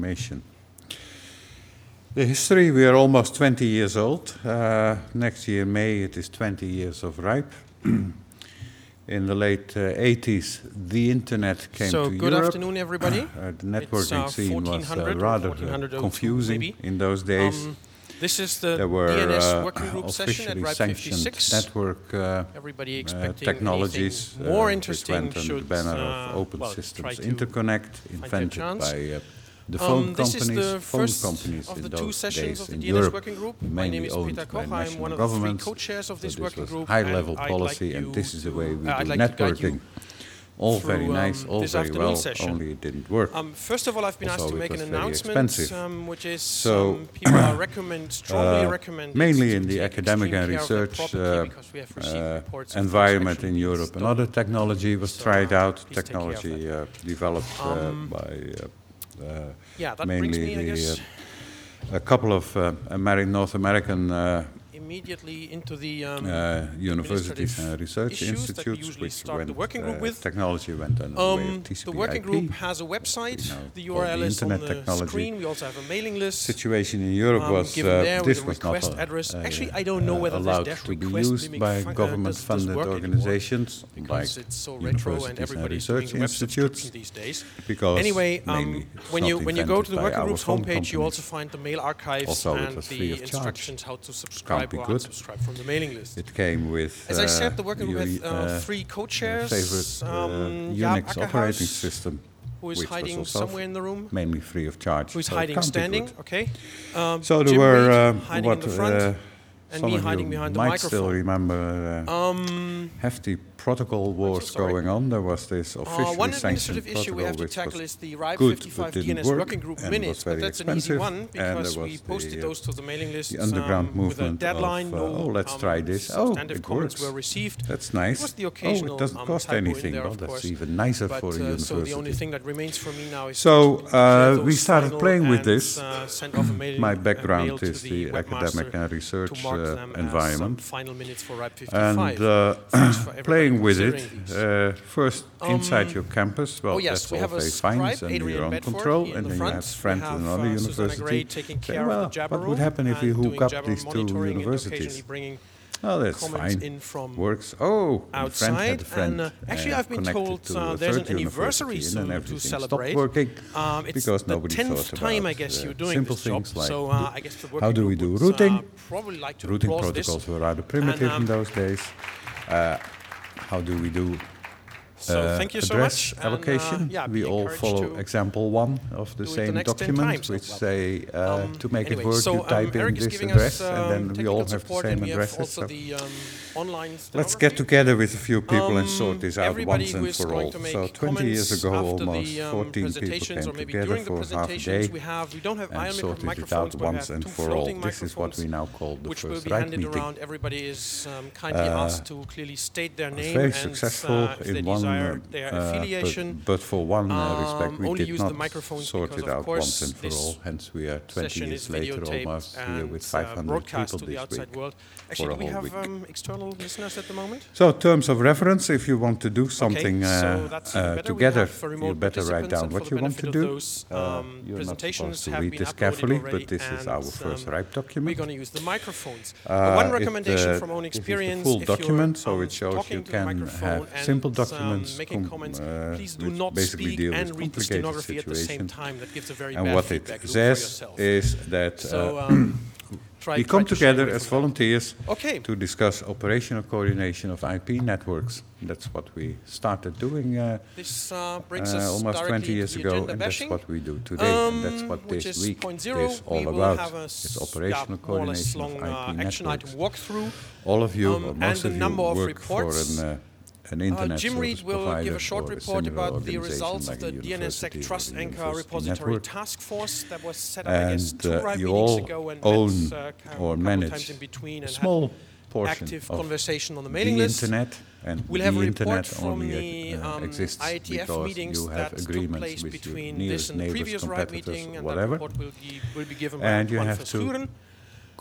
information. The history, we are almost 20 years old. Next year, May, it is 20 years of RIPE. In the late 80s, the internet came to Europe. So, good afternoon, everybody. The networking scene was rather confusing in those days. This is the there were DNS working group officially session at RIPE sanctioned 56. network technologies more which interesting went under the banner of Open Systems Interconnect, invented by the phone companies of in the those two sessions days of the in DNS Europe, working group. My mainly name is owned Peter by Koch. I'm national one of the three governments. co-chairs of this So working was group. high-level and policy, I'd and this is the way we do I'd like to guide you networking. All very nice, all this very afternoon well, session. only it didn't work. First of all, I've been Also, asked to it make an was very announcement, expensive. which is So, people are strongly recommended mainly to in the take academic and extreme care of research their property because we have received reports of environment sexual in abuse Europe. done. Another technology was So, tried out, please take care of technology that. developed by Yeah, that brings mainly me, I guess, a couple of North American immediately into the universities and research issues that we institutes usually which start went, the working group with. technology went under the way of TCP/IP. The working group has a website. The URL is on internet the technology. screen. We also have a mailing list. Situation in Europe was given there this with a was request not address. Actually, I don't know whether allowed this to be request used by government-funded does work organizations anymore, like because it's so retro and universities and everybody's doing research web subscription institutes. these days. Because Anyway, mainly it's when not you go to the invented by working our group's phone homepage, you companies. also find the mail archives Also, it and was free the of charge. instructions how to subscribe be or good. unsubscribe from the mailing list. It came with As I said, the working group your, has three co-chairs. favorite Jaap Unix operating Akkerhaus, system, who is which was hiding also somewhere in the room. mainly free of charge. Who's so it hiding can't be standing? good. Okay. So there Jim were Reed hiding what in the front, and some me of hiding you behind the might still microphone. remember hefty protocol wars sorry. going on. There was this officially One sanctioned administrative issue we protocol have to which tackle was is the RIPE good, 55 but didn't DNS work working group and minutes, was but very that's an easy expensive. one And because there we was posted the, those to the mailing list the underground with a movement deadline. of, No let's try this. Oh, substantive it comments works. were received. That's nice. It was the Oh, occasional it doesn't cost typo in anything. there, Well, of that's course. even nicer But, for a so the university. only thing that remains for me now is So, to clear we those started final playing with and, this. send off a mail, My a background mail to is the webmaster academic and research to mark them as environment. some final minutes for RIPE 55. And Thanks for everybody playing with it, considering these. first inside your campus, well, Oh yes, that's we all have a very fine, scribe, it's under your Adrian own Bedford, control, in and the then you front. have friends We in have another Susanna Gray university. taking Say, care well, of the Jabber what would room happen if you and hook doing up Jabber these two monitoring and universities? occasionally bringing Oh, that's comments fine. in from Works. Oh, a friend had outside. a friend. And actually, I've been connected told to a there's an third anniversary university, soon and to everything celebrate. stopped working It's because the nobody 10th thought time, about I guess, you're doing simple this job. things like So I guess the working how do we group do would, routing? probably like to Routing applause protocols this. were rather primitive in those days. How do we do So thank you so address much. allocation? And, We be all encouraged follow to example 1 of the do it same next 10 document, times. which Well, say to make anyway, it work, so, you type in Eric is this giving address, us, and then we technical all have the support, same and we have addresses. also So the online let's get together with a few people and sort this out everybody once who and is for going all. to make So 20 years comments ago, after almost the 14 people presentations, came or maybe together during the for half a presentations day we don't have and ion sorted it microphones, out but we once have and two for all. floating This is what we microphones, now call the which will first be RIPE handed meeting. around. Everybody is kindly asked to clearly state their name Very and successful if in they one, desire their affiliation. but for one respect, we only did use not the microphones sort because, it of out course, once and for this all. Hence, we are 20 session years is later videotaped almost here and with 500 broadcast people to the this outside week. world. For Actually, a do we whole have week. external listeners at the moment? So, terms of reference, if you want to do something so that's even better. We together, have remote you better write participants, down and what for you the want to benefit of do. those, You're not presentations supposed to have read been this uploaded carefully, already, but this is our and, first RIPE document. We're going to use the microphones. One recommendation from own experience: full if document, you're so it shows talking you to the can microphone have and, simple documents making comments, please do which not basically speak deal and with read the complicated stenography at the same situations. time. That gives a very And bad what feedback it loop for says yourself. is that we come together as volunteers to discuss operational coordination of IP networks. That's what we started doing this brings us almost 20 years ago, and that's bashing. what we do today. And that's what Which this is week point zero. is all We will about. have a It's operational more or less coordination of long IP action item networks. walkthrough. All of you, or and most a of you, number of work for reports. an internet Jim service Reed will provider give a short or report similar about the organization results like of a the university DNSSEC or Trust a Anchor university Repository network. Task Force that was set up, I guess, And 2 RIPE you meetings all ago and own met, or couple manage times in between a and small had portion active of conversation on the the mailing list. internet, and We'll the have a report internet from only the exists IETF because meetings you have that took agreements place with your between this nearest and the neighbors, previous RIPE competitors, meeting, and that whatever. report will be given by And you Juan have to Verschuren.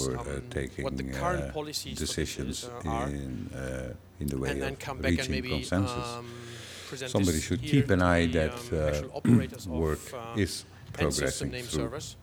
taking what the current policies decisions are, in the way and then of come back and reaching maybe consensus. present somebody this should here keep an to eye the, that actual operators work of, is end system progressing name through servers,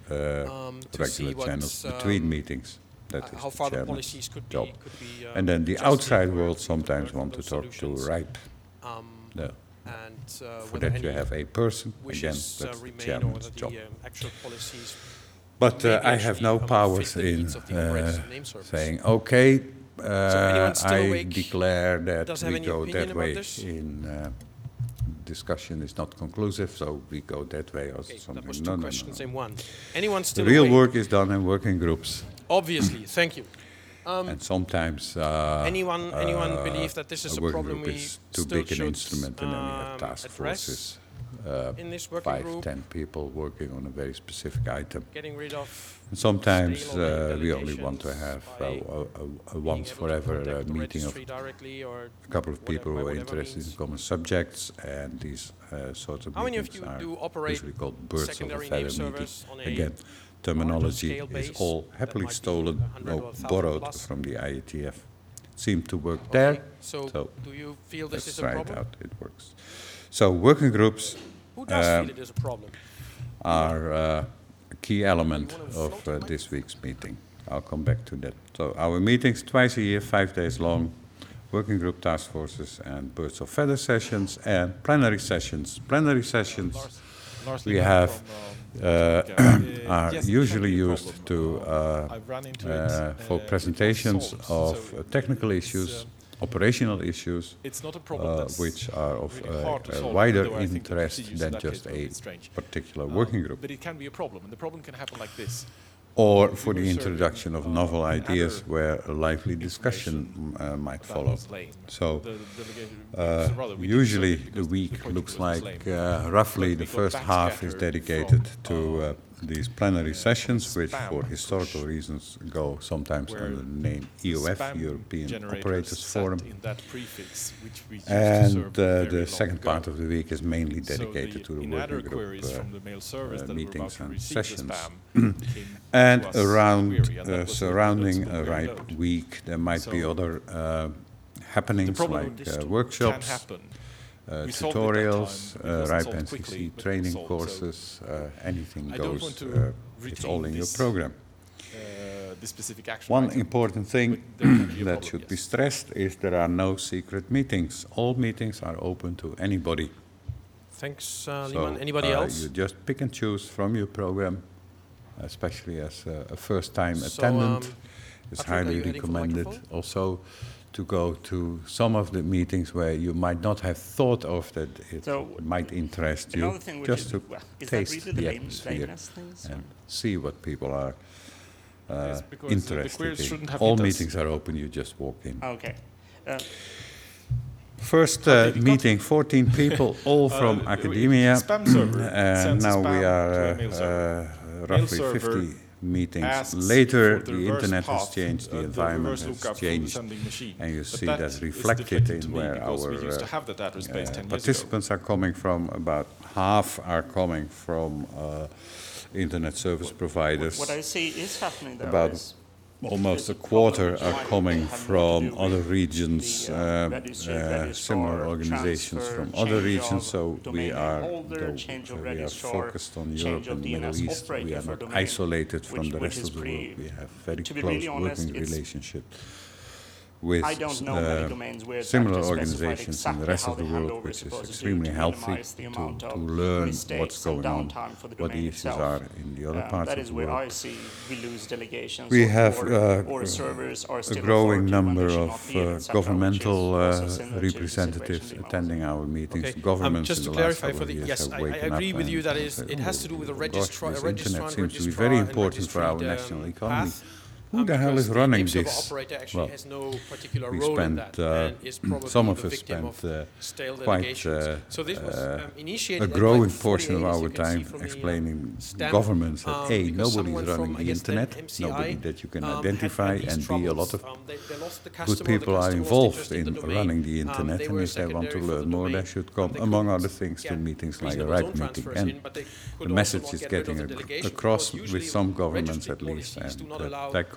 to see regular what, channels between meetings. That is how the far the chairman's policies could job. be And then the adjusted outside or world we could sometimes learn want to from talk those to solutions. RIPE. No. And For whether that you any have a person, again, wishes that's the remain or chairman's whether job. the actual policies But maybe I have actually, no fit powers the in needs of the operators of name servers. saying, okay, anyone still I awake declare that does have we any go opinion that about way this? in discussion is not conclusive, so we go that way or Okay, something. that was No, two no, questions no. in one. Anyone The still real awake? work is done in working groups, Obviously, thank you. and sometimes Anyone believe that this is a working problem group we is too still big an should instrument, and then you have task address forces, in this working 5, group? 10 people working on a very specific item. Getting rid of And sometimes stale or we only want to delegations have by a once forever contact the meeting of registry directly or a couple of people who are whatever interested in means. common subjects, and these sorts of How many of meetings you are do operate usually called birds of a secondary feather name meeting. servers on a Again, terminology scale is base all that happily might be stolen 100 or or 1,000 borrowed plus? from the IETF. Seemed to work Okay, there, so so do you feel this let's is a try it problem? out, it works. So working groups Who does feel it is a problem? are a key element You wanna of float the this week's meeting. I'll come back to that. So our meetings twice a year, 5 days long, working group task forces and birds of feather sessions and plenary sessions. Plenary sessions Lars we Lindgren have from, are yes, it usually can be a used problem. to I've run into it, for it was presentations solved. of So technical it's, issues, operational issues, it's not a problem that's which are of really hard to a solve, wider although I think the interest procedures in than that just case were a a bit strange. particular working group. But it can be a problem, and the problem can happen like this. Or If for we the were introduction serving, of novel ideas other where a lively discussion might That follow. was lame. So The delegated- so rather, we did usually serve it the because week project looks was like lame. roughly But the we got first half is backscattered dedicated from, to these plenary sessions, which spam, for historical which- reasons go sometimes where under the name EOF, Spam European generators Operators sat Forum. in that prefix, which we used to And serve very the long second ago. part of the week is mainly So dedicated to the inadequate working group queries from the mail service that were about meetings to and receive the sessions. spam came And to us around query, and that was the surrounding a noticeable RIPE load. week, there might be So other The happenings problem like with this can workshops, happen. We solved it that tutorials, time. It wasn't RIPE solved NCC quickly, but it was training solved. courses, anything I don't want goes. to It's all retain in your this, program. This specific action One item. important thing But there can be a that problem, should be yes. stressed is there are no secret meetings. All meetings are open to anybody. Thanks, Liman. Anybody else? You just pick and choose from your program, especially as a first-time So, attendant. It's Patrick, are highly you heading for the recommended microphone? also to go to some of the meetings where you might not have thought of that it So, might interest you, Another thing which just is, to well, is that taste really the the atmosphere lameness things? and see what people are Yes, because the interested queries in. shouldn't have All hit us. meetings are open, you just walk in. Okay. Uh, First did you got- meeting, 14 people, all from academia. Spam server And sends now spam we to are a mail server. roughly server 50 meetings asks later. for The reverse internet has path, changed, the the environment reverse has lookup from the changed, sending machine. and you But see that that is reflected deflected to in me where because we our used to have that address base 10 years ago. participants are coming from. About half are coming from internet service providers. what I see is happening there About is Almost a there's a quarter problem are which coming might have more to from do other with regions, the, registrar, similar organizations transfer, from other change regions. of So we domain are, holder, though change of we are registrar, focused on change Europe of and the Middle DNS East. operator We are for not domain, isolated from which- the which rest is of the pretty- world. We have very to be close really honest, working it's- relationship with I don't know many domains where it's similar actually specified organizations in the exactly rest how of the the world, handover which is is supposed to do extremely to healthy minimize the amount to of learn mistakes what's and going on, downtime for the what the domain issues itself. are in the other parts That of is the where world. I see we lose delegations. We have or servers are a still growing authority when number they should of not be, etc., which is governmental also similar to the representatives situation in attending our meetings. Okay, Governments just in to the last clarify for couple the of years yes, have I waken agree up with you and that is said, it has to do with the registrar, this registrar internet and seems to be registrar very and important for our registry, national economy. path. Who the hell Because is the running name server this? operator actually Well, has no particular we role in spent, that and is probably some of the us victim spent of stale quite delegations. So this was initiated a at growing like portion of 48, as our you can see time from the, explaining stamp, governments that A, because nobody's someone running from, I the guess, then internet, MCI, nobody that you can had identify, these and B, a lot troubles. of They lost the good customer, people are the customer was involved interested in the domain. running the internet, They and were if they want to secondary for learn the more, they domain. should come, They among couldn't other things, to get meetings like a reasonable RIPE zone meeting. transfers And in, but they could the also message not is get rid getting of the delegation across because with usually some governments registry at least, policies and do not allow that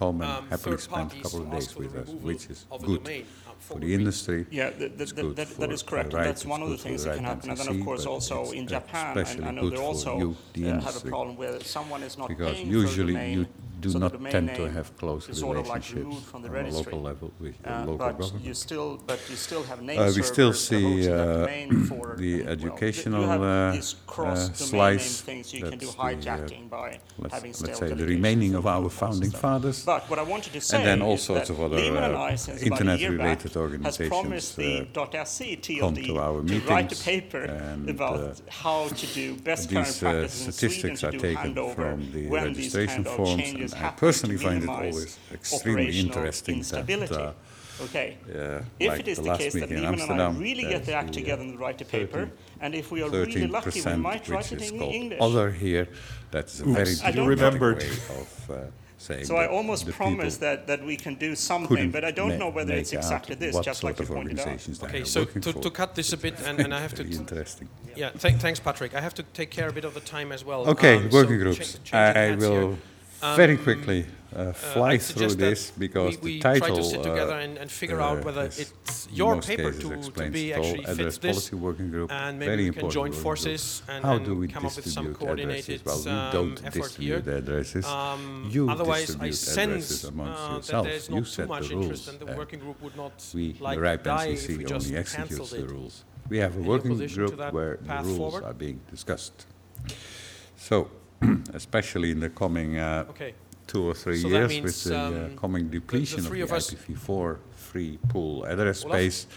home and happily third spend a parties couple of ask days for the with us, removal which is of a good domain, for the industry. Yeah, It's good that for is correct. the And right, that's one of the it's good things for that the can right happen. And then, of NCC, course, but also it's in Japan, especially I know good they for also you, the have a industry. problem where someone is not Because paying usually for a domain, you do so the not domain tend to name have close is sort of like relationships removed from the on a registry. local level with the local But government. you still have name We servers still that see host that domain for the you educational have these cross domain name slice. things you can do That's the, hijacking by having stale let's say the delegations remaining and of our profiles and founding stuff. fathers. But what I wanted to say And then all is sorts that of other Lehman and I, since about a year back, internet-related has organizations promised the .SC come TLD to our to write a meetings, paper and about how to do best current these practices in Sweden statistics to are do taken handover from the when these registration kind of forms, changes and I happen personally to find it minimize always extremely operational interesting instability. that Okay. like If it is the the last case that meeting in Lehman and I Amsterdam, really get the act together and write a paper, and if we are really lucky, we 13%, might write which it is in called English. other here. That's a very I don't remembered way of saying. So I that almost the promise people that we can do something, couldn't but I don't know whether it's make out exactly this, what just sort like you of pointed out. organizations they Okay, are so working for. to cut this a bit, and I have to... Very interesting. Yeah, thanks, Patrick. I have to take care a bit of the time as well. Okay, So working groups. I will very quickly fly I'd through suggest that this because we the title try to sit together and figure out whether is it's in your most paper cases to explains be it all. actually Address fits this, policy working group, and very maybe we can important join working forces group. and, How and do we come up with some distribute coordinated addresses? Well, we don't effort here. distribute addresses. You Otherwise, I distribute addresses sense amongst that yourselves. there's You not too set much the interest, rules. and the working group would not We, like the RIPE die if we NCC, just only executes cancelled the it. rules. We have a Any working opposition to group that where the path rules forward? are being discussed. So, especially in the coming Okay. 2 or 3 So that years means, with the coming depletion of three the of us- IPv4 free pool address Olaf? space,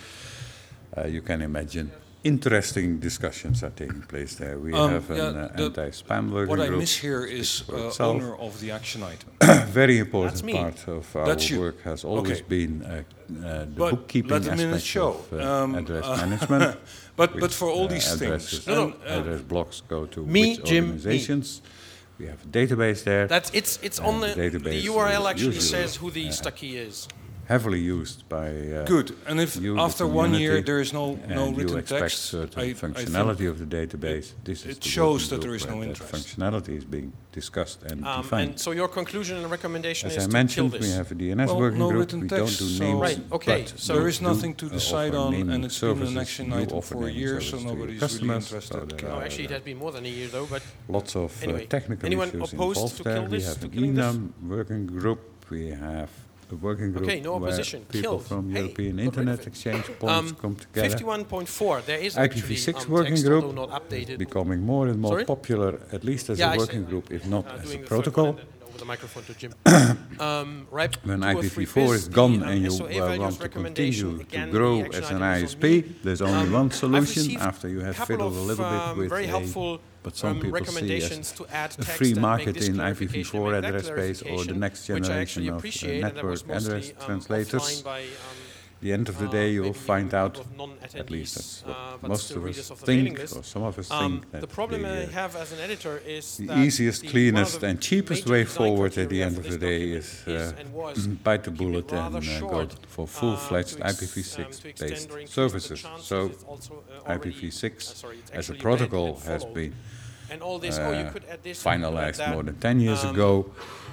you can imagine interesting discussions are taking place there. We have an anti-spam working What I group. miss here is for itself. owner of the action item. Very important That's me. part of our That's you. work has always Okay. been the But bookkeeping let the minutes aspect show. of address management. But which, for all these addresses, things, address blocks go to Me, which Jim, me. organizations. We have a database there. That's it's on And the database URL is actually usually, says who the stucky is. Heavily used by good. And if you, the after 1 year community, there is no and you written expect text, certain I functionality think of the database. This is it the shows working that there group is no where interest. That functionality is being discussed and defined. And so your conclusion and recommendation As is I to mentioned, kill we this. have a DNS Well, working no group. written We text, don't do so- names. Right, okay, but so there is do, nothing to decide offer on, naming and it's been an services. action You item offer for a naming year, so services to your nobody is really customers, interested. so there No, are, actually, it has been more than a year though. But lots of Anyway, technical anyone issues opposed involved to there. kill We this, have to an killing this? ENAM working group. We have a working group Okay, no opposition. where people Killed. from Hey, European got rid of Internet it. Exchange points come together. 51.4. There is IPv6 actually working text, group although not updated. becoming more and more Sorry? popular, at least as Yeah, a I working said, group, if not as a doing the third protocol. one and then over the microphone to Jim. RIPE When 203 IPv4 is the, gone and you SOA values want to recommendation, continue to again, grow the action as an item is on ISP, me. there's only one I've solution received after you have couple fiddled a little of, bit with very helpful but some people see recommendations as to add a text free and market make this in clarification and IPv4 make that address space or the clarification, next which I generation actually of appreciate, and that network was mostly, address translators. offline by, The end of the day, you'll maybe find a out, couple of non-attendees, at least that's what but most still of readers us of the mailing think, list. or some of us think, that The problem I the, have as an editor is the that easiest, one of cleanest the and cheapest major way design forward at the criteria end for of this the day document is and was bite the keep it bullet rather and go short, for full-fledged to extend IPv6 or based increase services. the chances So it's also, already- IPv6 sorry, it's as a actually read protocol and has followed. been And all this, you could add this, you could add finalized that. more than 10 years ago.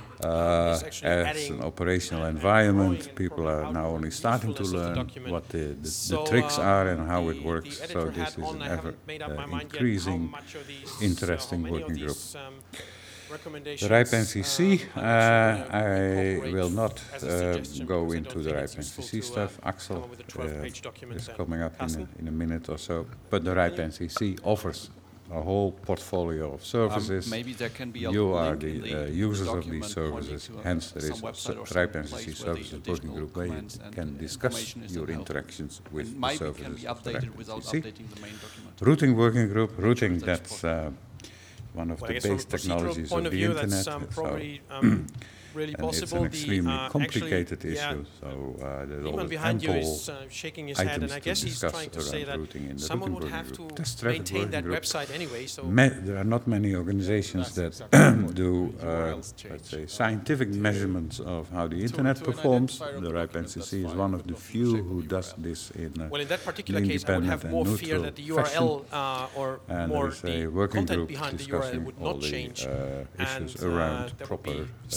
It's actually As adding an operational and environment, growing and people growing are now out only the starting to usefulness of the learn document. what the So, tricks are and how it the works. So editor this had is on, an I ever haven't made up my mind yet how increasing, much of these, interesting how many of working group. these, recommendations, The RIPE NCC, I'm I actually will gonna not incorporate as a suggestion go because I into don't the think RIPE it's useful NCC to, stuff. come Axel up with a 12-page document is then. coming up Carsten? in a minute or so. But the RIPE NCC offers a whole portfolio of services. Maybe there can be a You are link in the the users of document these pointing services. to Hence, there is some a website or RIPE some NCC place where the services working additional group where you comments and can discuss information is your available. interactions with And the maybe services can be of the updated RIPE without NCC. updating the main document. Routing working group, routing, that's that's one of Well, I the guess from a base procedural technologies point of of the view, internet. that's So probably really and it's possible. an extremely complicated actually, issue, so there's Lehman always behind you ample is shaking his head, and I items guess to he's discuss trying to say around that routing in the someone routing would have working to group. Test traffic maintain working that group. website anyway. So There are not many organizations that do, let's say, scientific measurements of how the internet performs. The RIPE NCC is one of the few who does this in well, in that particular an case, I would independent have and more fear neutral that the fashion. URL or And more there is a the working content group behind the URL discussing would all not the change, issues and around there would proper be stale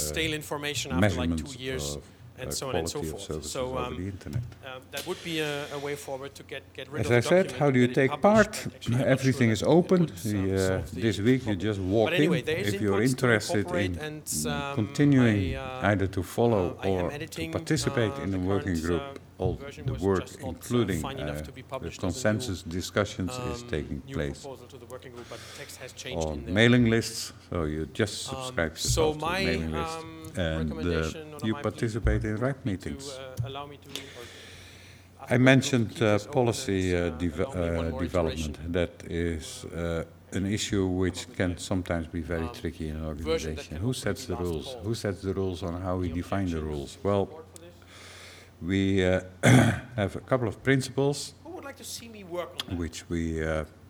information after like 2 measurements years, of and so on and so quality of forth. services So over the internet. that would be a way forward to get rid As of I the said, document, how do you get it take published, part? but actually I'm not Everything sure is that it open. would solve the This week you problem. just walk But anyway, in. there is If you're inputs to interested incorporate in and, continuing I either to follow I am or to editing, participate in the the working current, group, all version the was work, just not, including fine enough to be the published as a consensus discussions, is taking new place proposal to the working group, but the text has changed in on there. mailing lists. So you just subscribe So yourself to the my mailing list, and recommendation or you my plea participate in RIPE would be meetings. to allow me to. Or ask I the working group to mentioned keep this open policy and, allow me one more development. iteration. That is an issue which can sometimes be very tricky in an version that organization. can Who hopefully sets be the last rules? fall. Who sets the rules on how we Any define the objections? rules? Well, Support for this? we have a couple of principles Who would like to see me work on that? which we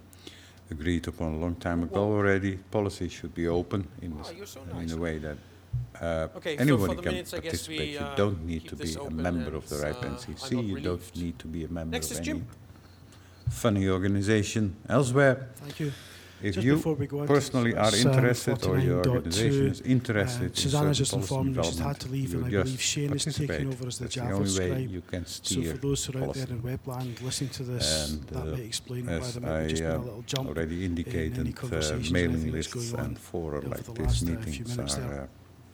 agreed upon a long time ago already. Policy should be open in, Oh, you're so in nice. a way that Okay, so anybody for the can minutes, I guess we participate. You don't need keep to this be a open member of and, the RIPE I'm NCC. not You don't relieved. need to be a member Next of is any Jim. funny organization elsewhere. Thank you. If Just you before we go into personally are this, interested or your 49.2, organization is interested in Susanna's certain just policy informed me she's development, had to leave, and I you believe just Shane is taking participate. over as the That's the Java only way scribe. you can So steer for those who are out there policy. in webland listening to this, And that may explain why as there might be just been a little I jump already in indicated, any conversations or mailing anything that's lists going on and fora over like the these last few meetings minutes are there.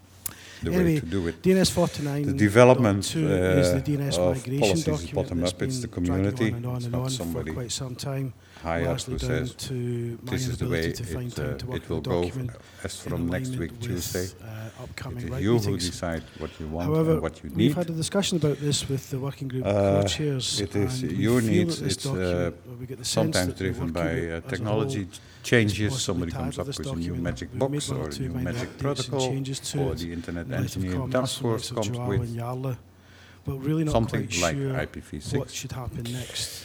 the way Anyway, to do it. DNS 49. The development is the DNS of migration policies is document bottom that's up. It's the been dragging community. on It's and not on for somebody quite some time. high up Largely who down says to my this is the way inability to find time to work it will on the go document as in from next alignment week, with, Tuesday. upcoming It is RIPE you who meetings. decide what you want However, and what you we've need. had a discussion about this with the working group co-chairs. It is and we your feel needs. that this It's document, well, we get the sense sometimes that the driven working by group as a technology whole changes. possibly Somebody tired comes of up this with a new document. magic We've box made one or or a two new minor magic updates and protocol, changes to or it the Internet in light of Engineering comments Task from Force likes of comes Joao with and Jarle, but really not something quite like sure what IPv6. should happen next.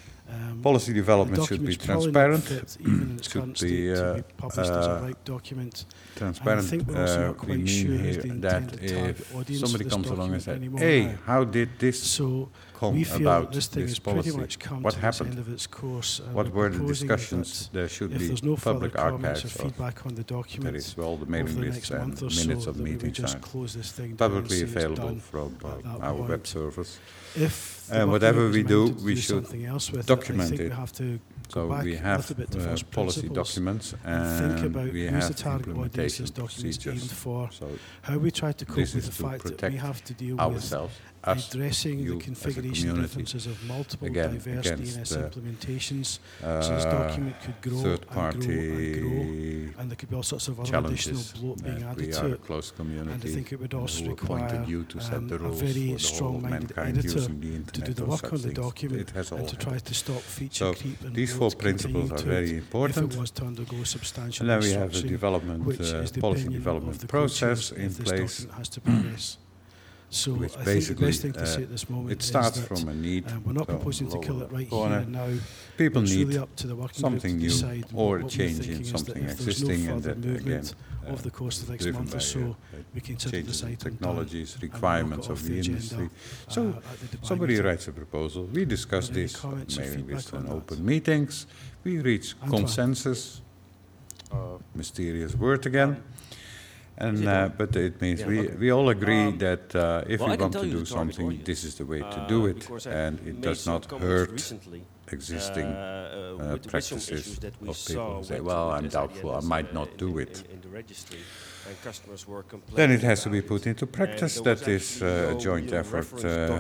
Policy The development should be document's probably not transparent. fit, even in its Should current be, state, to be published as a RIPE document. Transparent. think we're also not We quite mean sure who's here the that intended target if audience somebody for this comes along and document says, anymore "Hey, now. how did this So come we feel about? that this thing This has pretty policy? much come What to happened? its end of its course. and What we're were the proposing discussions? that There should if be there's no further public comments or archives of feedback on the there document is all the over mailing the lists next and month or so, minutes of that we would meetings just are close this thing down publicly and say it's available done from at that our web point. servers. If the working whatever group is we do, minded to we should something else with document it. I think it. we have to So go back we a have little bit to first policy principles documents and think and about we who's the have target audience implementation this document is aimed procedures. for, So how we try to cope this with is the to fact that we protect have to deal with ourselves, us, addressing you the as a configuration community, differences of multiple again, diverse against DNS implementations. So this uh, document could grow and grow and grow, third-party and there could be all sorts of other challenges. additional bloat being And added we to are a it. close And I community think it would also who require appointed you to set the a rules very for the whole of strong-minded mankind editor using the to internet do the or work such on the things. document It has all and to try happened. to stop feature So creep and these bloat four continuing principles are to very it important. if it was to undergo substantial And then we have a restructuring, development, which is the policy opinion development of the process co-chairs in if this place, document has to progress. So which I think the basically best thing to say at this moment it starts is that from a need. we're not so proposing to lower kill it right corner. here and now. People It's need really up to the working something group to new decide or a what we're change thinking in is that something if there's existing, no and further that again movement over the course of the next driven month or by, so, we consider changes this in item technologies, done and requirements knock it of off the agenda, industry. So at the Dubai somebody meeting. writes a proposal. We discuss Are there any this comments or mailing feedback list on and that? open meetings. We reach I'm fine. consensus. Mysterious word again. And but it means we all agree that if we want to do something, this is the way to do it, and it does not hurt existing practices of people who say, well, I'm doubtful, I might not do it. Then it has to be put into practice. That is a joint effort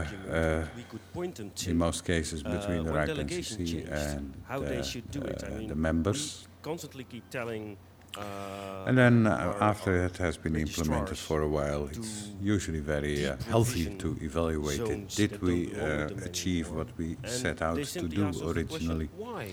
in most cases between the RIPE NCC and the members. Constantly keep telling. And then after it has been implemented for a while, it's usually very healthy to evaluate it. Did we achieve what we set out to do originally?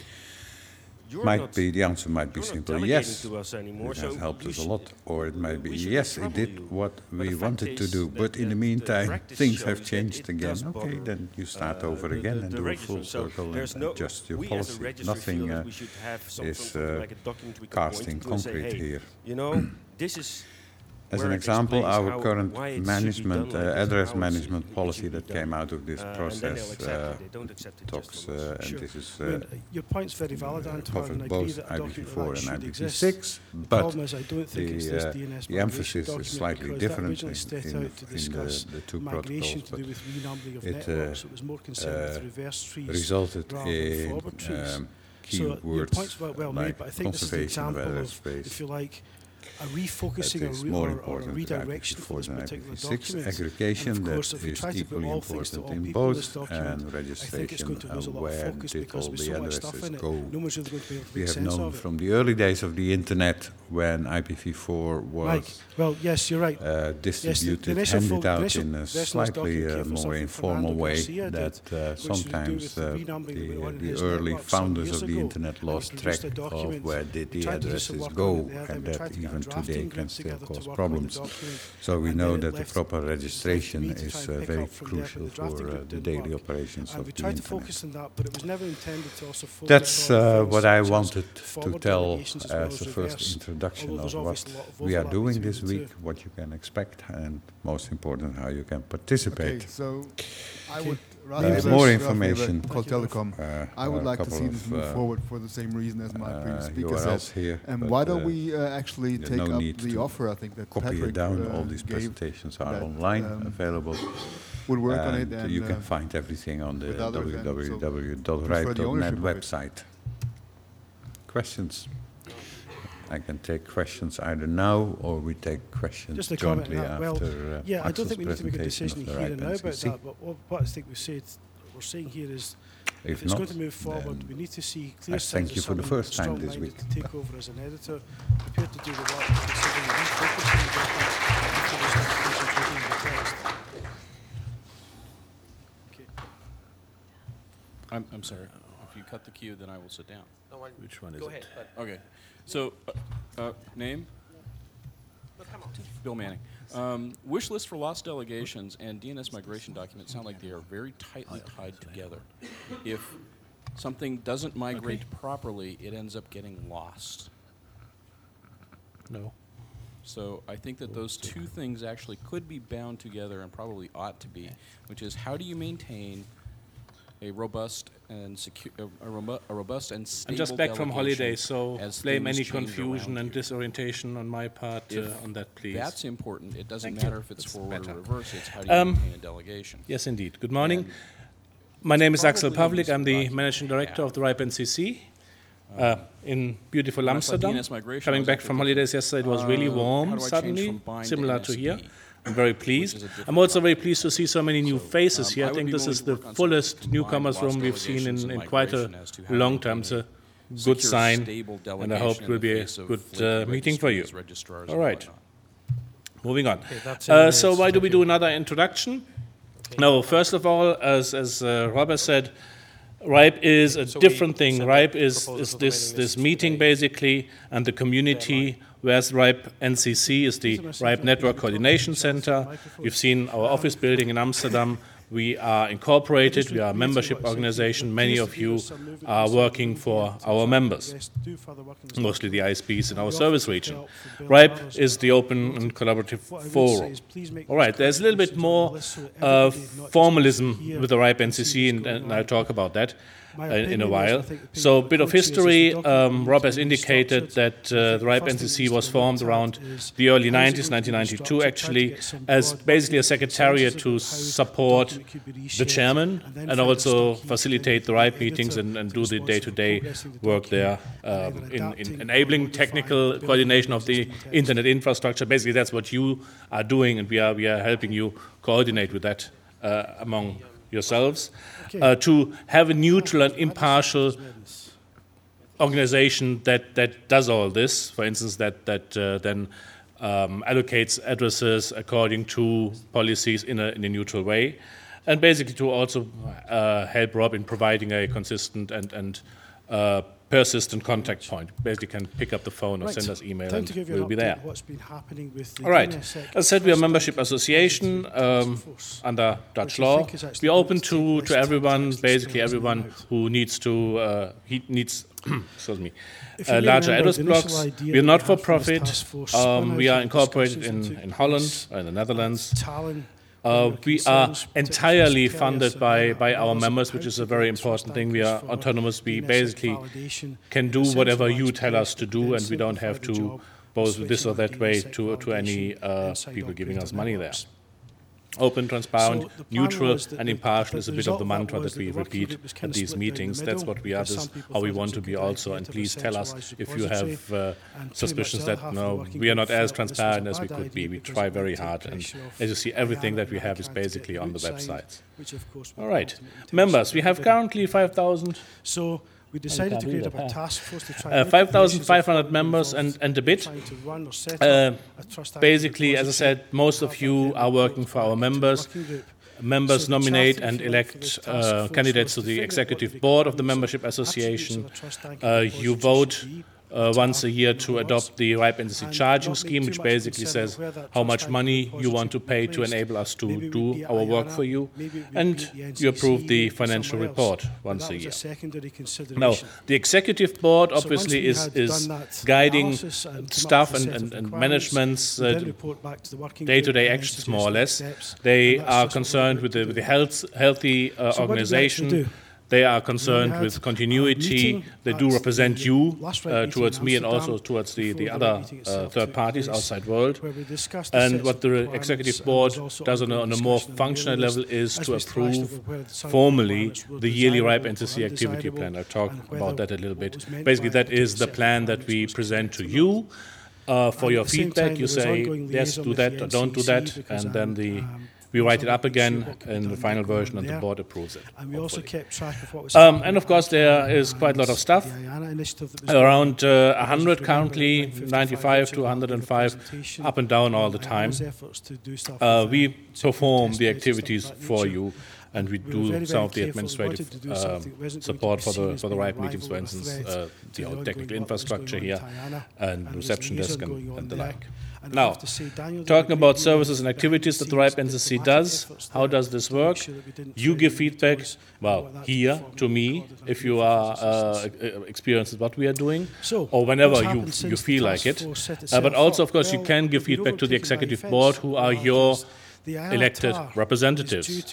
The answer might be simply yes, it has helped us a lot. Or it might be yes, it did what we wanted to do, but in the meantime things have changed again. Okay, then you start over again and do a full circle and adjust your policy. Nothing is cast in concrete here. You know, this is As an where it example, explains our how- current why it should be management, done like this, address how it management should policy be that done. came out of this And then they'll process accept it. They don't accept it just talks, for once. and Sure. this is I mean, your point's very valid, Antoine, and covered I agree both that a document IPv4 like that and should exist. IPv6, The but problem is I don't think it's this DNS the migration emphasis is document slightly because different that originally set in out to discuss the two migration protocols, to do with renumbering of it, networks. It was more concerned with reverse trees resulted rather than in forward trees. So keywords your point's well made, like but I think this is an conservation of example address of, space. if you like, a refocusing That is or, more or a important redirection for IPv4 this than particular IPv6 document. aggregation And of that course, if we is try to put equally all things to important all in people in this both, document, and I think it's registration going to lose a lot of where focus did because all with the so much stuff addresses in it, go. no one's really going to be able to We make have sense known of it. from the early days of the internet when IPv4 Right. was Well, yes, you're right. distributed, initial handed out initial in a version of this slightly document came from more something informal Fernando way Garcia did, that which was to do sometimes with the renumbering that went on in the his early network some founders years of the ago. internet And we lost produced track a of document. where did We the tried to do some addresses work on go, it there, then and we that tried to get a even today drafting can group still together to cause work on the problems. document. So we And know then it that the left- proper left registration me to try is and pick very up from there, but crucial the drafting for group the didn't daily work. operations And of we the tried to internet. focus on that, but it was never intended to also focus That's on things what I such as wanted to forward tell delegations as well as as the reverse, first introduction although of there's what obviously a lot of we are overlap doing between this the week, two. what you can expect, and most important, how you can participate. Okay, so I Okay. would More rather information. call Telecom. I would a like to couple see this of, move forward for the same reason as my previous speaker URLs said. here. And but, why don't we actually there's take no up need the to offer? I think that copy Patrick it down. All these gave presentations are that, online, available. would work on it, and and you can find everything on the with others, and so www.ripe.net transfer the ownership of it. website. Questions? I can take questions either now or we take questions Just a comment jointly on that. Well, after yeah, I don't Axel's think we need to make a presentation decision of the here and now RIPE about NCC. that, but what I think we're saying here is if it's not, going to move forward, then we need to see clear I signs thank of you for the someone first time this strong-minded week. to take over as an editor, prepared to do the work, considering refocusing the document into this application including the text. Okay. I'm sorry. If you cut the queue, then I will sit down. No, I- Which one is Go it? ahead, but Okay. So, name? but come on. Bill Manning. Wish list for lost delegations and DNS migration documents sound like they are very tightly tied together. If something doesn't migrate properly, it ends up getting lost. No. So I think that those two things actually could be bound together and probably ought to be, which is how do you maintain a robust and secure, a robust and stable I'm just back from delegation holiday, so as blame things any change confusion around and you? disorientation on my part If on that, please. That's important. It doesn't Thank matter you. if it's That's forward better. or reverse. It's how do you maintain a delegation. Yes, indeed. Good morning. And My name is it's Axel probably a Pavlik. I'm the useful managing document director to of the RIPE NCC in beautiful when I saw Amsterdam. DNS migration, I Coming was back actually from thinking, holidays yesterday, it was really how warm do I change suddenly, from bind to similar to NSP, here. I'm very pleased. is a different I'm also very document. pleased to see so many new faces here. I I would think be this willing is to the work on something fullest combined newcomers room lost we've seen delegations in and quite a migration as to how to long time. maintain It's a good secure, sign, stable and I hope delegation it will in be the a face of good flaky meeting for you. registries, registrars, All and right. whatnot. Moving on. Okay, that's it. So why do we do another introduction? No, first of all, as Robert said, RIPE is a So we different thing. sent RIPE that is proposal to this mailing lists meeting today. basically, and the community, whereas RIPE NCC is the RIPE Network Coordination Center. You've seen our office building in Amsterdam. We are incorporated, we are a membership organization. Many of you are working for our members, mostly the ISPs in our service region. RIPE is the open and collaborative forum. All right, there's a little bit more formalism with the RIPE NCC, and I'll talk about that in a while. So a bit of history. Rob has indicated that the RIPE NCC was formed around the early 90s, 1992 actually, as basically a secretariat to support the chairman and also facilitate the RIPE meetings and do the day-to-day work there in enabling technical coordination of the internet infrastructure. Basically, that's what you are doing, and we are helping you coordinate with that among yourselves, to have a neutral and impartial organization that does all this. For instance, that then allocates addresses according to policies in a neutral way, and basically to also help Rob in providing a consistent and persistent contact point. Basically, can pick up the phone or Right. send us email, Time and to give you we'll an be update there. on what's been happening with the All right. DNSSEC As I said, we are a Trust membership Bank association Task Force, under Dutch which I law. think is actually We're open going to take to less time to everyone, actually basically spell everyone them out. who needs to needs excuse me, If you may larger remember, address the initial blocks. idea We're that not we for had for this profit. task force spun We out are of incorporated discussions that in took Holland place or in the Netherlands. Tallinn, We are entirely funded by our members, which is a very important thing. We are autonomous. We basically can do whatever you tell us to do, and we don't have to both this or that way to any people giving us money there. Open, transparent, neutral, and impartial is a bit of the mantra that we repeat at these meetings. That's what we are, this is how we want to be also. And please tell us if you have suspicions that no, we are not as transparent as we could be. We try very hard, and as you see, everything that we have is basically on the websites. All right, members, we have currently 5,000. So we decided to create a task force to try 5,500 members and a bit. Basically, as I said, most of you are working for our members. Members nominate and elect candidates to the executive board of the membership association. You vote once a year to adopt the RIPE NCC charging scheme, which basically says how much money you want to pay to enable us to do our work for you, and you approve the financial report once a year. Now, the executive board obviously is guiding staff and management's day-to-day actions, more or less. They are concerned with the healthy organization. They are concerned with continuity. They do represent you towards me and also towards the other third parties, outside world. And what the executive board does on a more functional level is to approve formally the yearly RIPE NCC activity plan. I'll talk about that a little bit. Basically, that is the plan that we present to you. For your feedback, you say, yes, do that or don't do that, and then we write it up again in the final version, and the board approves it. And we also kept track of what was and of course, there is quite a lot of stuff. Around 100 currently, 95 to 105, up and down all the time. We perform the activities for you, and we do some of the administrative support for the RIPE meetings, for instance, the old technical infrastructure here, and reception desk and the like. Now, talking about services and activities that the RIPE NCC does, how does this work? You give feedback, well, here to me, if you are experienced with what we are doing, or whenever you feel like it. But also, of course, you can give feedback to the executive board, who are your elected representatives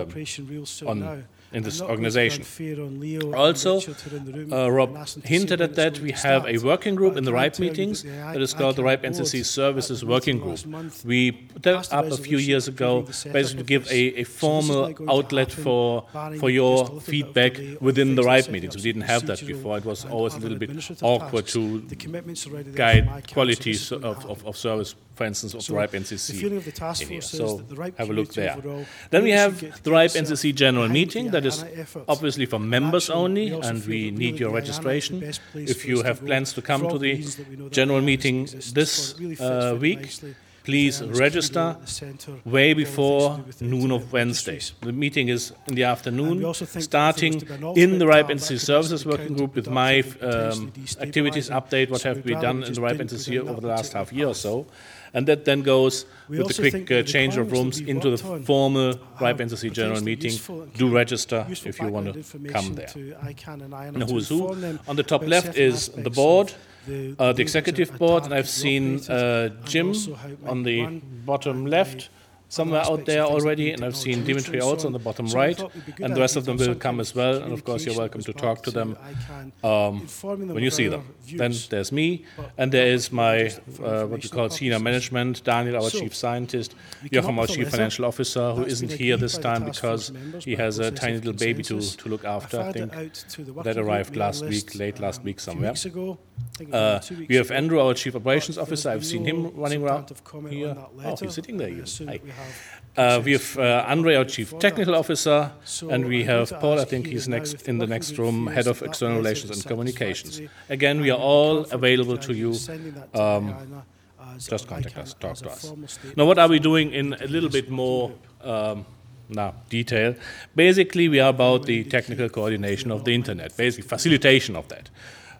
in this organization. Also, Rob hinted at that. We have a working group in the RIPE meetings that is called the RIPE NCC Services Working Group. We put that up a few years ago, basically to give a formal outlet for your feedback within the RIPE meetings. We didn't have that before. It was always a little bit awkward to guide qualities of service, for instance, of the RIPE NCC in here. So have a look there. Then we have the RIPE NCC General Meeting that is obviously for members only, and we need your registration. If you have plans to come to the General Meeting this week, please register way before noon of Wednesday. The meeting is in the afternoon, starting in the RIPE NCC Services Working Group with my activities update, what have we done in the RIPE NCC over the last half year or so. And that then goes with the quick change of rooms into the formal RIPE NCC General Meeting. Do register if you want to come there. Now, who is who? On the top left is the board, the executive board, and I've seen Jim on the bottom left, somewhere out there already, and I've seen Dimitri also on the bottom right, and the rest of them will come as well, and of course you're welcome to talk to them when you see them. Then there's me, and there is my, what you call senior management, Daniel, our chief scientist, Joachim, our chief financial officer, who isn't here this time because he has a tiny little baby to look after, I think. That arrived last week, late last week somewhere. We have Andrew, our chief operations officer. I've seen him running around here. Oh, he's sitting there even. Hi. We have Andre, our chief technical officer, and we have Paul, I think he's next in the next room, head of external relations and communications. Again, we are all available to you. Just contact us, talk to us. Now, what are we doing in a little bit more detail? Basically, we are about the technical coordination of the internet, basically facilitation of that.